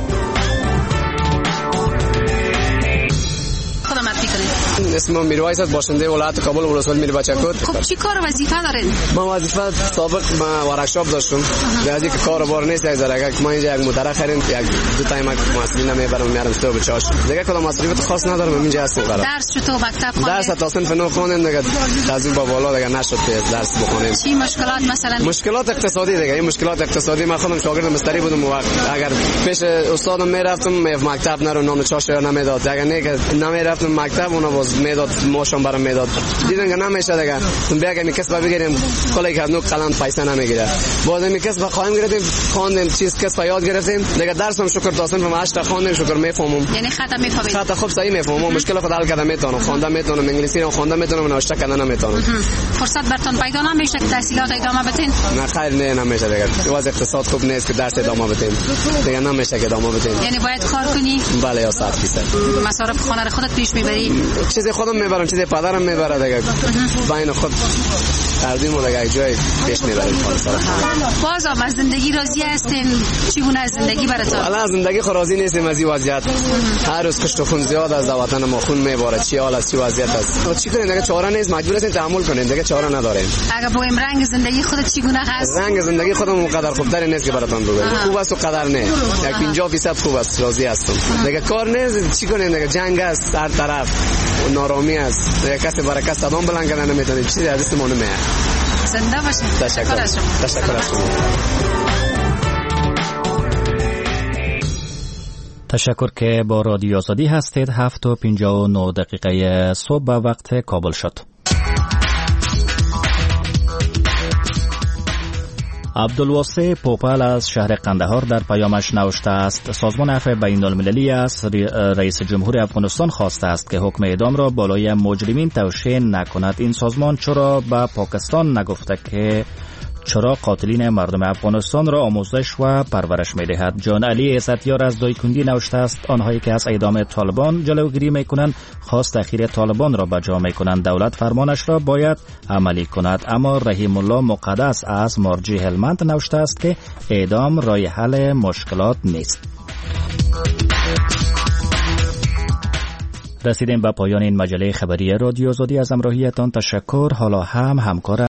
U: اسمم میروایس است، باشنده ولایت کابل ولسوالی میری بچکوت.
S: خب چی کار و وظیفه دارین؟
U: من وظیفه سابق ما ورکشاپ داشتم. لذا که کار بار نیست یک ذره که ما اینجا یک مدرک خرید یک دو تایم مسئولین میبرم میارم صبح چاش. دیگه کدام مسئولیت خاص ندارم اینجا هستم برام.
S: درس چطور مکتب خوندین؟
U: درس تا صنف 9 خوندم دیگه تازه با بالا دیگه نشد که درس بخونیم.
S: چی مشکلات مثلا؟
U: مشکلات اقتصادی دیگه این مشکلات اقتصادی من خودم شاگرد مستری بودم وقت اگر پیش استادم میرفتم مکتب نرو نام چاش نمیداد. اگر نه که نمیرفتم مکتب اونا باز میداد ماشون برام میداد. دیدن که نمیشه دیگه بیا که کسب بگیریم کلی که نو قلم پیسه نمیگیره. باز می کسب خواهیم گرفتیم خواندیم چیز کسب یاد گرفتیم دیگه درسم شکر داستان فهم 8 خواندیم شکر میفهمم.
S: یعنی خطا میفهمید؟
U: خطا خوب صحیح میفهمم. مشکل خود حل کردم میتونم خواندم میتونم انگلیسی رو خواندم میتونم نوشته کردن نمیتونم.
S: فرصت براتون پیدا نمیشه که تحصیلات ادامه بدین؟
U: نه خیر نمیشه دیگه. وضع اقتصاد خوب نیست که درس ادامه بدیم. دیگه نمیشه که ادامه بدیم.
S: یعنی باید کار کنی؟
U: بله یا 100%.
S: مصارف خانه رو خودت پیش میبری؟
U: چیزی خودم میبرم چیزی پدرم میبره دیگه. بین خود اردیم و دیگه جای پیش میبریم
S: باز از زندگی راضی هستین؟ چگونه از زندگی براتون؟
U: الان زندگی خود راضی نیستیم از این وضعیت. هر روز کشت و خون زیاد از وطن ما خون میباره. چی حال است چی وضعیت است. چی کنیم دیگه چاره نیست مجبور هستیم تحمل کنیم دیگه چاره نداریم.
S: اگه بگیم رنگ زندگی خودت چگونه هست؟
U: رنگ زندگی خودم اونقدر خوبتر نیست که براتون بگم. خوب است و قدر نه. یک 50% خوب است راضی هستم. دیگه کار نیست چی کنیم دیگه جنگ است هر طرف نارامی است. دیگه کسی برای کس صدام بلند کردن نمیتونه چیزی از دستمون نمیاد.
S: زنده باشین.
U: تشکر از شما.
T: تشکر که با رادیو آزادی هستید. 7:59 صبح به وقت کابل شد. عبدالواسع پوپل از شهر قندهار در پیامش نوشته است سازمان عفو بین المللی از رئیس جمهور افغانستان خواسته است که حکم اعدام را بالای مجرمین توشیح نکند. این سازمان چرا به پاکستان نگفته که چرا قاتلین مردم افغانستان را آموزش و پرورش می‌دهد؟ جان علی عزتیار از دایکندی نوشته است آنهایی که از اعدام طالبان جلوگیری می‌کنند خواست اخیر طالبان را بجا می‌کنند. دولت فرمانش را باید عملی کند. اما رحیم الله مقدس از مرجی هلمند نوشته است که اعدام راه حل مشکلات نیست. رسیدیم به پایان این مجله خبری رادیو آزادی. از همراهیتان تشکر. حالا هم همکار